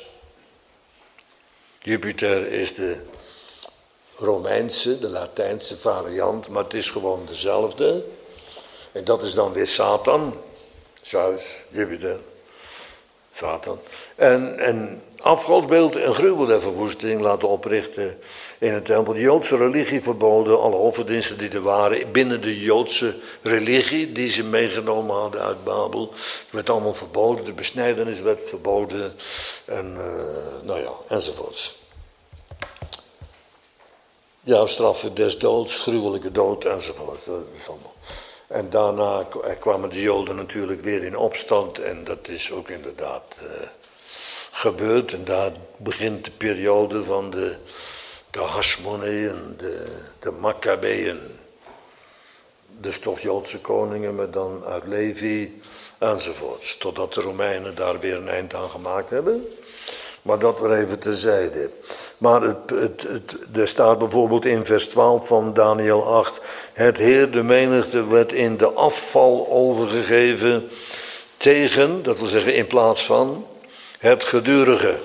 S1: Jupiter is de Romeinse, de Latijnse variant, maar het is gewoon dezelfde. En dat is dan weer Satan. Zeus, Jupiter, Satan. En een afgodsbeeld, een gruwel der verwoesting laten oprichten in een tempel. De Joodse religie verboden, alle offerdiensten die er waren binnen de Joodse religie, die ze meegenomen hadden uit Babel. Het werd allemaal verboden, de besnijdenis werd verboden en uh, nou ja, enzovoorts. Ja, straffen des doods, gruwelijke dood enzovoort. Dat is allemaal. En daarna kwamen de Joden natuurlijk weer in opstand en dat is ook inderdaad uh, gebeurd. En daar begint de periode van de, de Hasmoneeën, de, de Maccabeeën. Dus toch Joodse koningen, maar dan uit Levi enzovoorts. Totdat de Romeinen daar weer een eind aan gemaakt hebben. Maar dat weer even terzijde. Maar het, het, het, er staat bijvoorbeeld in vers twaalf van Daniel acht. Het Heer de menigte werd in de afval overgegeven tegen, dat wil zeggen in plaats van, het gedurige.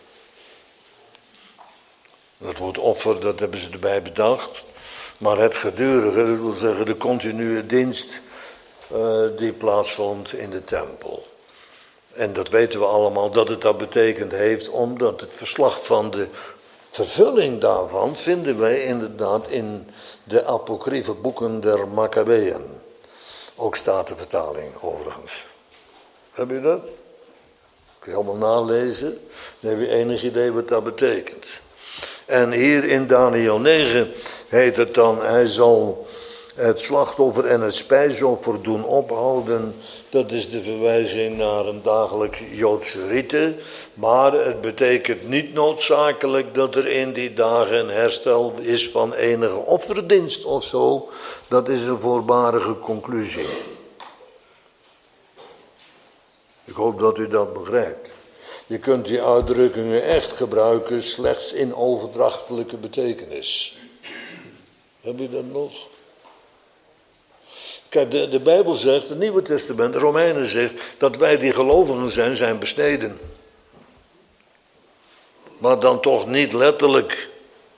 S1: Dat woord offer, dat hebben ze erbij bedacht. Maar het gedurige, dat wil zeggen de continue dienst uh, die plaatsvond in de tempel. En dat weten we allemaal dat het dat betekend heeft, omdat het verslag van de vervulling daarvan vinden wij inderdaad in de apocryfe boeken der Maccabeeën. Ook Statenvertaling overigens. Heb je dat? Kun je allemaal nalezen. Dan heb je enig idee wat dat betekent. En hier in Daniel negen heet het dan, hij zal het slachtoffer en het spijsoffer doen ophouden. Dat is de verwijzing naar een dagelijks Joodse rite. Maar het betekent niet noodzakelijk dat er in die dagen een herstel is van enige offerdienst of zo. Dat is een voorbarige conclusie. Ik hoop dat u dat begrijpt. Je kunt die uitdrukkingen echt gebruiken slechts in overdrachtelijke betekenis. Heb je dat nog? Kijk, de, de Bijbel zegt, het Nieuwe Testament, de Romeinen zegt, dat wij die gelovigen zijn, zijn besneden. Maar dan toch niet letterlijk.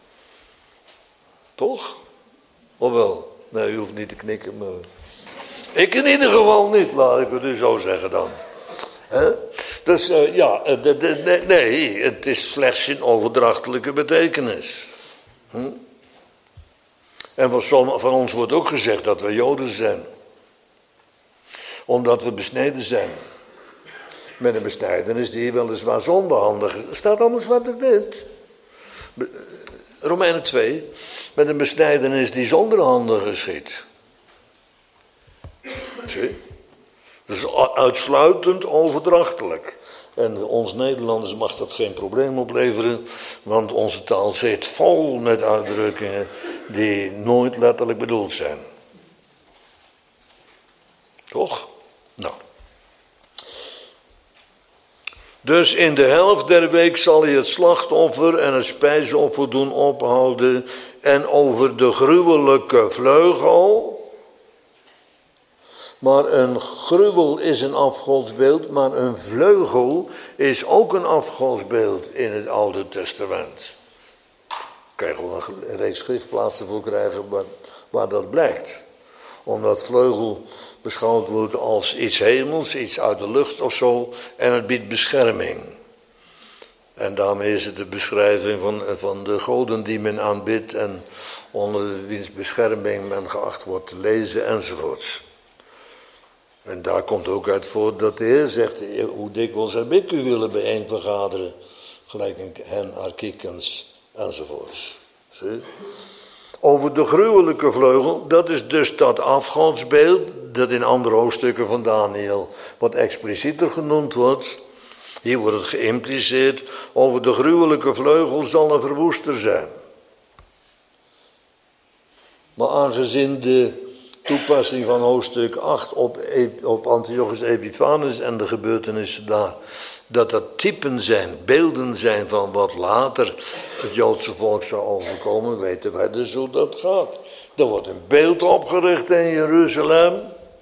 S1: Toch? Of wel? Nee, u hoeft niet te knikken, maar... Ik in ieder geval niet, laat ik het u zo zeggen dan. He? Dus uh, ja, de, de, de, nee, het is slechts in overdrachtelijke betekenis. Hm? En van, som, van ons wordt ook gezegd dat we Joden zijn. Omdat we besneden zijn. Met een besnijdenis die weliswaar zonder handen... Er staat allemaal zwart op wit. Romeinen twee. Met een besnijdenis die zonder handen geschiet. Zie? Dus uitsluitend overdrachtelijk. En ons Nederlanders mag dat geen probleem opleveren, want onze taal zit vol met uitdrukkingen die nooit letterlijk bedoeld zijn. Toch? Nou. Dus in de helft der week zal je het slachtoffer en het spijsoffer doen ophouden en over de gruwelijke vleugel... Maar een gruwel is een afgodsbeeld, maar een vleugel is ook een afgodsbeeld in het Oude Testament. Daar kan je gewoon een reeks schriftplaatsen voor krijgen waar, waar dat blijkt. Omdat vleugel beschouwd wordt als iets hemels, iets uit de lucht of zo, en het biedt bescherming. En daarmee is het de beschrijving van, van de goden die men aanbidt en onder wiens bescherming men geacht wordt te lezen enzovoorts. En daar komt ook uit voort dat de Heer zegt, hoe dikwijls heb ik u willen bijeen vergaderen, gelijk een hen, arkikens enzovoorts. Zie? Over de gruwelijke vleugel, dat is dus dat afgodsbeeld, dat in andere hoofdstukken van Daniel wat explicieter genoemd wordt. Hier wordt het geïmpliceerd, over de gruwelijke vleugel zal een verwoester zijn. Maar aangezien de toepassing van hoofdstuk acht op, op Antiochus Epiphanes en de gebeurtenissen daar, dat dat typen zijn, beelden zijn van wat later het Joodse volk zou overkomen, weten wij dus hoe dat gaat. Er wordt een beeld opgericht in Jeruzalem.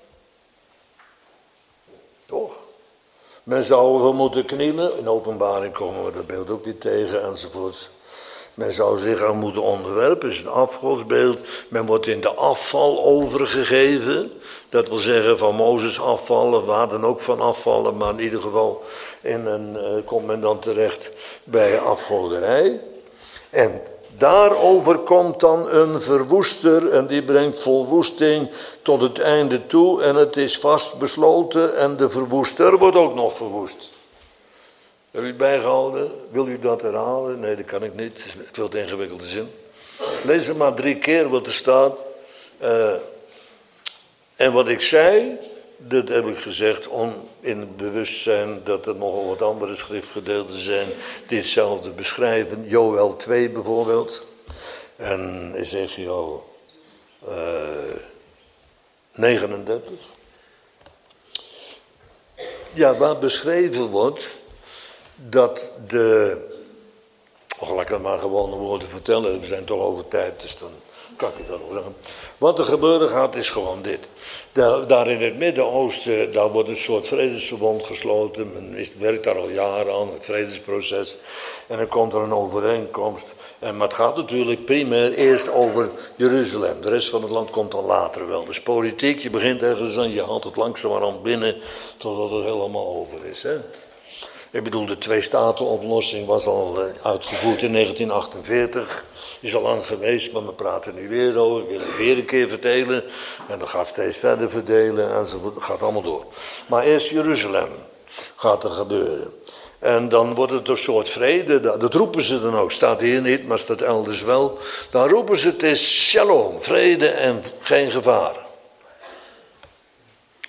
S1: Toch? Men zou ervoor moeten knielen, in Openbaring komen we dat beeld ook weer tegen enzovoorts. Men zou zich aan moeten onderwerpen, het is een afgodsbeeld. Men wordt in de afval overgegeven. Dat wil zeggen van Mozes afvallen, waar dan ook van afvallen. Maar in ieder geval in een, uh, komt men dan terecht bij afgoderij. En daarover komt dan een verwoester en die brengt volwoesting tot het einde toe. En het is vast besloten en de verwoester wordt ook nog verwoest. Heb u het bijgehouden? Wil u dat herhalen? Nee, dat kan ik niet. Het is een veel te ingewikkelde zin. Lees het maar drie keer wat er staat. Uh, en wat ik zei, dat heb ik gezegd om in het bewustzijn dat er nogal wat andere schriftgedeelten zijn die hetzelfde beschrijven. Joël twee bijvoorbeeld. En Ezekiel uh, negenendertig. Ja, waar beschreven wordt dat de... Och, laat ik het maar gewoon de woorden vertellen. We zijn toch over tijd, dus dan kan ik dat nog zeggen. Wat er gebeuren gaat is gewoon dit. Daar, daar in het Midden-Oosten, daar wordt een soort vredesverbond gesloten. Men werkt daar al jaren aan, het vredesproces. En dan komt er een overeenkomst. En, maar het gaat natuurlijk primair eerst over Jeruzalem. De rest van het land komt dan later wel. Dus politiek, je begint ergens aan, je haalt het langzamerhand binnen totdat het helemaal over is. Hè? Ik bedoel, de twee-staten-oplossing was al uitgevoerd in negentien achtenveertig. Is al lang geweest, maar we praten nu weer over. We willen het weer een keer verdelen. En dat gaat steeds verder verdelen enzovoort. Dat gaat allemaal door. Maar eerst Jeruzalem gaat er gebeuren. En dan wordt het een soort vrede. Dat roepen ze dan ook. Staat hier niet, maar staat elders wel. Dan roepen ze het is shalom. Vrede en geen gevaar.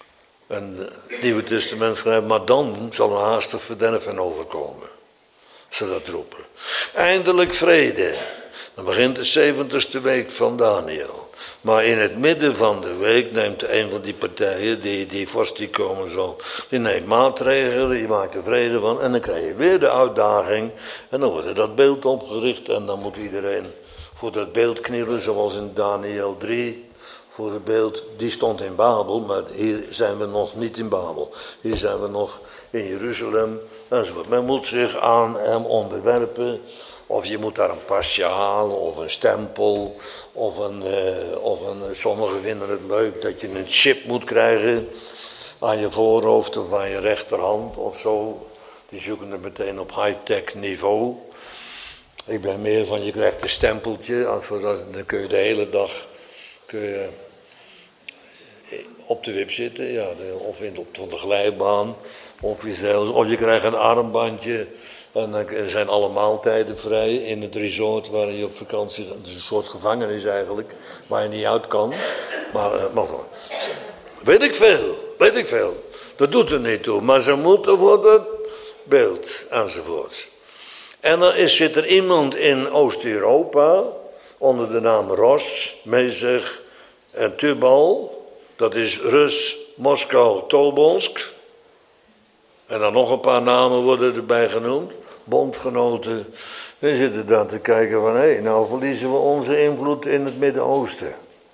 S1: En het Nieuwe Testament schrijft, maar dan zal een haastig verderven overkomen. Ze dat roepen. Eindelijk vrede. Dan begint de zeventigste week van Daniel. Maar in het midden van de week neemt een van die partijen, die, die vorst die komen zal, die neemt maatregelen, die maakt er vrede van. En dan krijg je weer de uitdaging. En dan wordt er dat beeld opgericht en dan moet iedereen voor dat beeld knielen, zoals in Daniel drie. Voor het beeld, die stond in Babel, maar hier zijn we nog niet in Babel. Hier zijn we nog in Jeruzalem enzovoort. Men moet zich aan hem onderwerpen. Of je moet daar een pasje halen, of een stempel, of een, uh, of een, sommigen vinden het leuk dat je een chip moet krijgen aan je voorhoofd of aan je rechterhand of zo. Die zoeken er meteen op high-tech niveau. Ik ben meer van, je krijgt een stempeltje, dan kun je de hele dag kun je op de wip zitten, ja, of in, op de glijbaan, of je, zelfs, of je krijgt een armbandje. En dan zijn alle maaltijden vrij in het resort waar je op vakantie gaat. Het is een soort gevangenis eigenlijk, waar je niet uit kan. Maar, uh, maar weet ik veel, weet ik veel. Dat doet er niet toe. Maar ze moeten voor dat beeld enzovoorts. En dan is, zit er iemand in Oost-Europa onder de naam Ros, Mezech en Tubal. Dat is Rus, Moskou, Tobolsk. En dan nog een paar namen worden erbij genoemd. Bondgenoten. We zitten dan te kijken van, hé, hey, nou verliezen we onze invloed in het Midden-Oosten.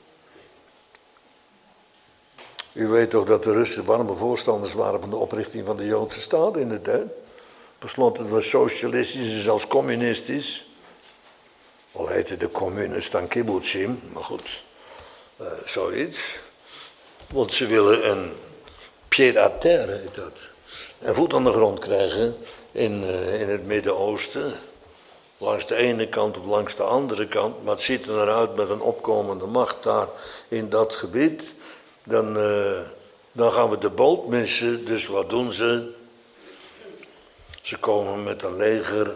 S1: U weet toch dat de Russen warme voorstanders waren van de oprichting van de Joodse staat in de tijd. Per slot, het was socialistisch en zelfs communistisch. Al heette de communes dan kibbutzim, maar goed, uh, zoiets. Want ze willen een pied-à-terre, heet dat. Een voet aan de grond krijgen in, uh, in het Midden-Oosten. Langs de ene kant of langs de andere kant. Maar het ziet er naar uit met een opkomende macht daar in dat gebied. Dan, uh, dan gaan we de boot missen. Dus wat doen ze? Ze komen met een leger.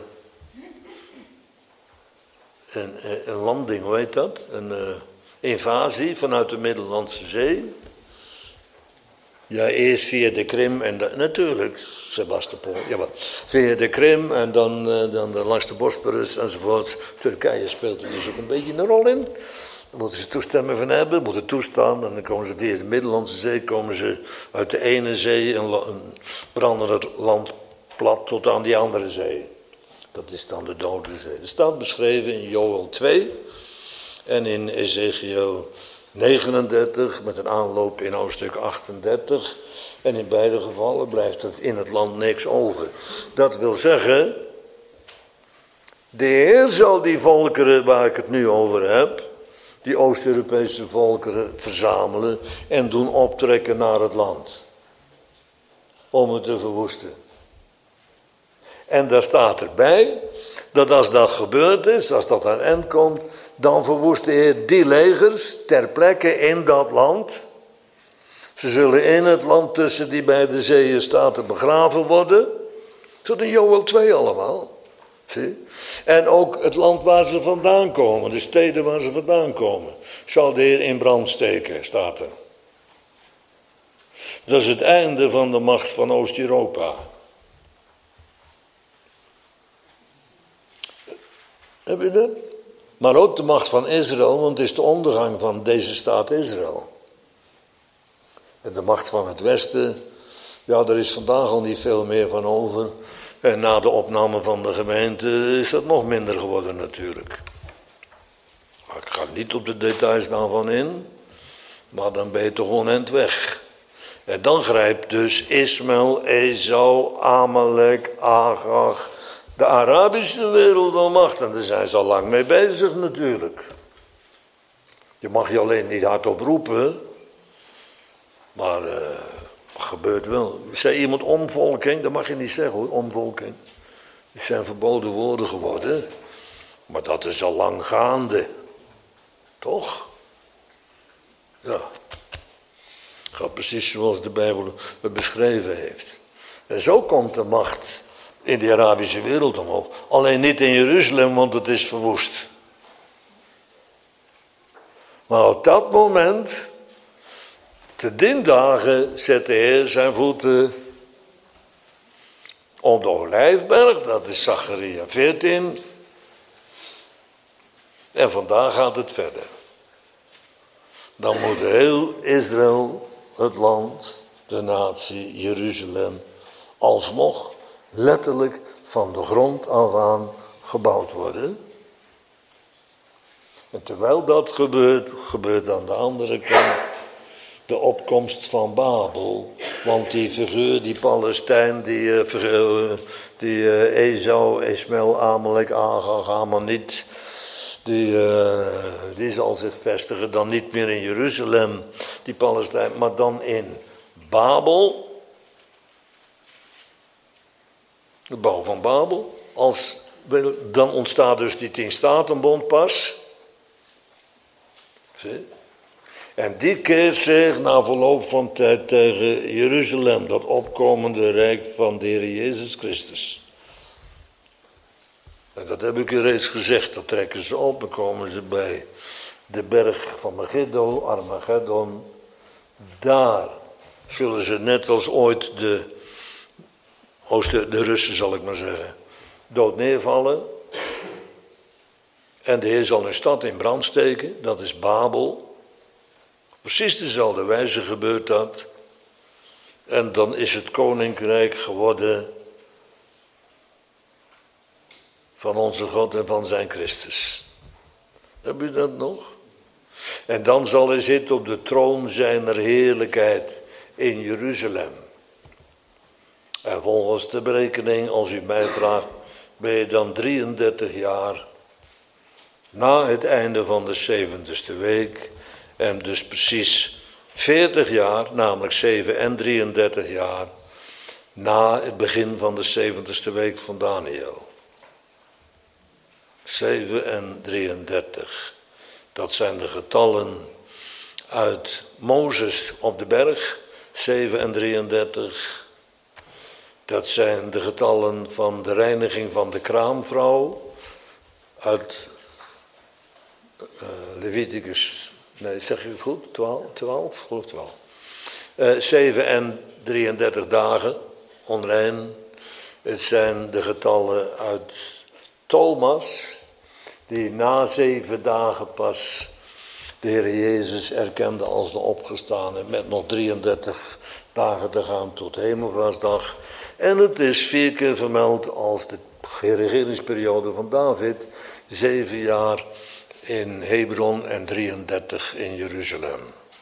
S1: Een, een landing, hoe heet dat? Een uh, invasie vanuit de Middellandse Zee. Ja, eerst via de Krim en de, natuurlijk, Sebastopol, ja, maar via de Krim en dan, uh, dan langs de Bosporus enzovoort. Turkije speelt er dus ook een beetje een rol in. Daar moeten ze toestemming van hebben, moeten toestaan. En dan komen ze via de Middellandse Zee, komen ze uit de ene zee en, en branden het land plat tot aan die andere zee. Dat is dan de Dode Zee. Dat staat beschreven in Joël twee en in Ezekiel negenendertig met een aanloop in hoofdstuk achtendertig. En in beide gevallen blijft het in het land niks over. Dat wil zeggen, de Heer zal die volkeren waar ik het nu over heb, die Oost-Europese volkeren verzamelen en doen optrekken naar het land. Om het te verwoesten. En daar staat erbij dat als dat gebeurd is, als dat aan eind komt, dan verwoest de Heer die legers ter plekke in dat land. Ze zullen in het land tussen die beide zeeën staten begraven worden. Dat in Joël twee allemaal. Zie? En ook het land waar ze vandaan komen, de steden waar ze vandaan komen, zal de Heer in brand steken, staat er. Dat is het einde van de macht van Oost-Europa. Heb je dat? Maar ook de macht van Israël, want het is de ondergang van deze staat Israël. En de macht van het Westen, ja, daar is vandaag al niet veel meer van over. En na de opname van de gemeente is dat nog minder geworden natuurlijk. Ik ga niet op de details daarvan in, maar dan ben je toch onend weg. En dan grijpt dus Ismaël, Esau, Amalek, Agag, de Arabische wereld al macht. En daar zijn ze al lang mee bezig natuurlijk. Je mag je alleen niet hardop roepen. Maar uh, gebeurt wel. Zei iemand omvolking? Dat mag je niet zeggen hoor, omvolking. Dat zijn verboden woorden geworden. Maar dat is al lang gaande. Toch? Ja. Gaat precies zoals de Bijbel het beschreven heeft. En zo komt de macht in de Arabische wereld omhoog. Alleen niet in Jeruzalem, want het is verwoest. Maar op dat moment Te dien dagen zet de Heer zijn voeten op de Olijfberg, dat is Zacharia veertien. En vandaag gaat het verder. Dan moet heel Israël, het land, de natie, Jeruzalem, alsnog letterlijk van de grond af aan gebouwd worden. En terwijl dat gebeurt, gebeurt aan de andere kant de opkomst van Babel. Want die figuur, die Palestijn, die, uh, die uh, Esau, Ismaël, Amalek, Agag, Amaniet, die, uh, die zal zich vestigen dan niet meer in Jeruzalem, die Palestijn, maar dan in Babel. De bouw van Babel. Als, dan ontstaat dus die tien-statenbond pas. Zie? En die keert zich na verloop van tijd tegen Jeruzalem, dat opkomende rijk van de Heer Jezus Christus. En dat heb ik u reeds gezegd, dat trekken ze op en komen ze bij de berg van Megiddo, Armageddon. Daar zullen ze net als ooit de, Oosten, de Russen zal ik maar zeggen, dood neervallen. En de Heer zal een stad in brand steken, dat is Babel. Precies dezelfde wijze gebeurt dat. En dan is het koninkrijk geworden van onze God en van zijn Christus. Heb je dat nog? En dan zal hij zitten op de troon zijner heerlijkheid in Jeruzalem. En volgens de berekening, als u mij vraagt, ben je dan drieëndertig jaar na het einde van de zeventigste week. En dus precies veertig jaar, namelijk zeven en drieëndertig jaar, na het begin van de zeventigste week van Daniel. zeven en drieëndertig. Dat zijn de getallen uit Mozes op de berg, zeven en drieëndertig. Dat zijn de getallen van de reiniging van de kraamvrouw uit uh, Leviticus. Nee, zeg je het goed? twaalf? twaalf? Geloof twaalf. Uh, zeven en drieëndertig dagen, onrein. Het zijn de getallen uit Thomas, die na zeven dagen pas de Heer Jezus erkende als de opgestane, met nog drieëndertig dagen te gaan tot Hemelvaartsdag. En het is vier keer vermeld als de regeringsperiode van David, zeven jaar in Hebron en drieëndertig in Jeruzalem.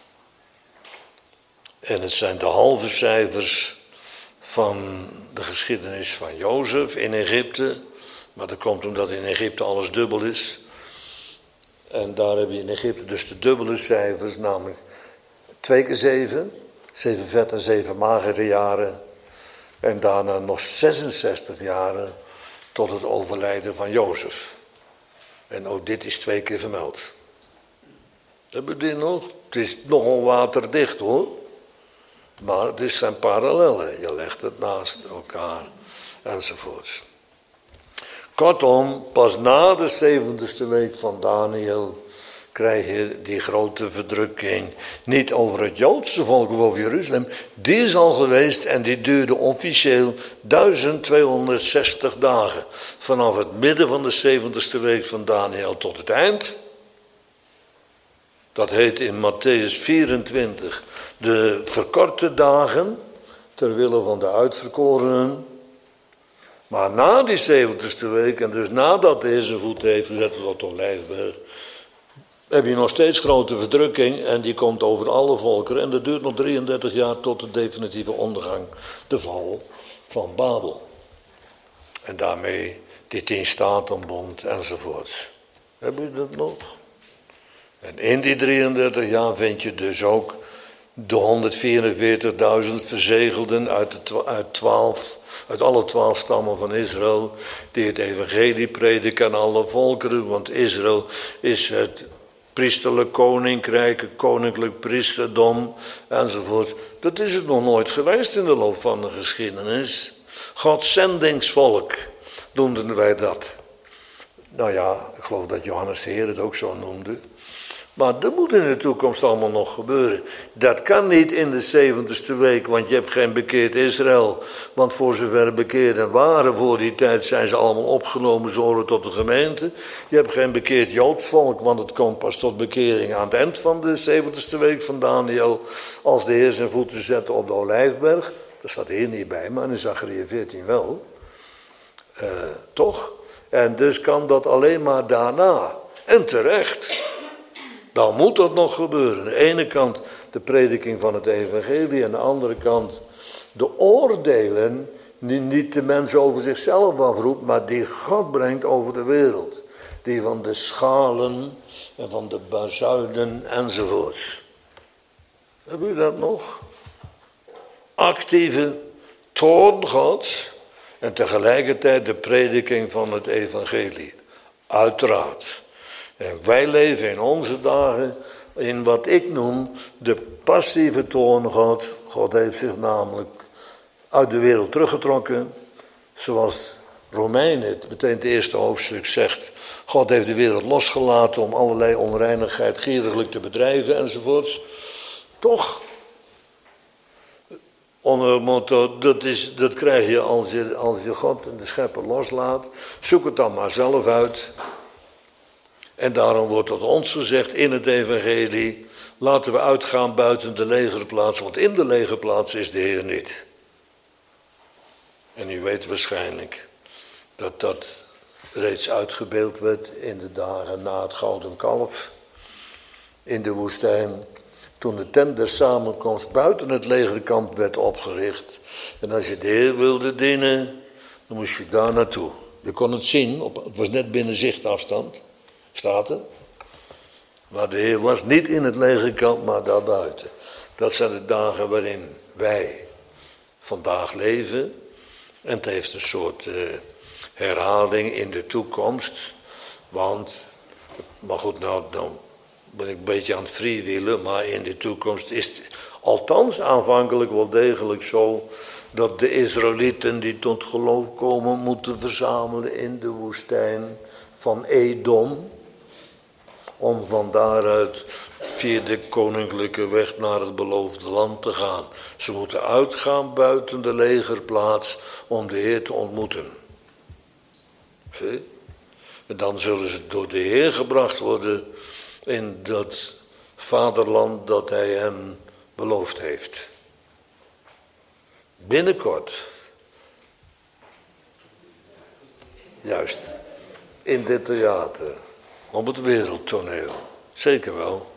S1: En het zijn de halve cijfers van de geschiedenis van Jozef in Egypte. Maar dat komt omdat in Egypte alles dubbel is. En daar heb je in Egypte dus de dubbele cijfers, namelijk twee keer zeven. Zeven vet en zeven magere jaren. En daarna nog zesenzestig jaren tot het overlijden van Jozef. En ook dit is twee keer vermeld. Hebben we dit nog? Het is nogal waterdicht hoor. Maar het zijn parallellen. Je legt het naast elkaar enzovoorts. Kortom, pas na de zeventigste week van Daniel krijg je die grote verdrukking. Niet over het Joodse volk of over Jeruzalem. Die is al geweest en die duurde officieel duizend tweehonderdzestig dagen. Vanaf het midden van de zeventigste week van Daniel tot het eind. Dat heet in Matthäus vierentwintig de verkorte dagen, ter wille van de uitverkorenen. Maar na die zeventigste week, en dus nadat de Heer zijn voet heeft gezet op de Olijfberg, heb je nog steeds grote verdrukking en die komt over alle volkeren. En dat duurt nog drieëndertig jaar tot de definitieve ondergang, de val van Babel. En daarmee die tien-statenbond enzovoorts. Heb je dat nog? En in die drieëndertig jaar vind je dus ook de honderdvierenveertigduizend verzegelden uit, de, uit, twaalf, uit alle twaalf stammen van Israël, die het evangelie prediken aan alle volkeren, want Israël is het priesterlijk koninkrijk, het koninklijk priesterdom enzovoort. Dat is het nog nooit geweest in de loop van de geschiedenis. Gods zendingsvolk noemden wij dat. Nou ja, ik geloof dat Johannes de Heer het ook zo noemde. Maar dat moet in de toekomst allemaal nog gebeuren. Dat kan niet in de zeventigste week, want je hebt geen bekeerd Israël. Want voor zover bekeerden waren voor die tijd, zijn ze allemaal opgenomen, ze horen tot de gemeente. Je hebt geen bekeerd Joods volk, want het komt pas tot bekering aan het eind van de zeventigste week van Daniel. Als de Heer zijn voeten zette op de Olijfberg. Dat staat hier niet bij, maar in Zachariah veertien wel. Uh, toch? En dus kan dat alleen maar daarna. En terecht. Dan moet dat nog gebeuren. Aan de ene kant de prediking van het evangelie. Aan de andere kant de oordelen die niet de mens over zichzelf afroept, maar die God brengt over de wereld. Die van de schalen en van de bazuinen enzovoorts. Heb u dat nog? Actieve toorn Gods en tegelijkertijd de prediking van het evangelie. Uiteraard. En wij leven in onze dagen in wat ik noem de passieve toorn Gods. God heeft zich namelijk uit de wereld teruggetrokken. Zoals Romeinen, het meteen het eerste hoofdstuk zegt. God heeft de wereld losgelaten om allerlei onreinigheid gieriglijk te bedrijven enzovoorts. Toch? Dat, is, dat krijg je als, je als je God en de schepper loslaat. Zoek het dan maar zelf uit. En daarom wordt tot ons gezegd in het evangelie, laten we uitgaan buiten de legerplaats, want in de legerplaats is de Heer niet. En u weet waarschijnlijk dat dat reeds uitgebeeld werd in de dagen na het gouden kalf in de woestijn. Toen de tent der samenkomst buiten het legerkamp werd opgericht. En als je de Heer wilde dienen, dan moest je daar naartoe. Je kon het zien, op, het was net binnen zichtafstand. Staat er. Maar de Heer was niet in het legerkamp, maar daarbuiten. Dat zijn de dagen waarin wij vandaag leven. En het heeft een soort uh, herhaling in de toekomst. Want, maar goed, nou dan ben ik een beetje aan het freewheelen. Maar in de toekomst is het althans aanvankelijk wel degelijk zo dat de Israëlieten die tot geloof komen moeten verzamelen in de woestijn van Edom. Om van daaruit via de koninklijke weg naar het beloofde land te gaan. Ze moeten uitgaan buiten de legerplaats om de Heer te ontmoeten. Zie? En dan zullen ze door de Heer gebracht worden in dat vaderland dat hij hen beloofd heeft. Binnenkort. Juist. In dit theater. Op het wereldtoneel. Zeker wel.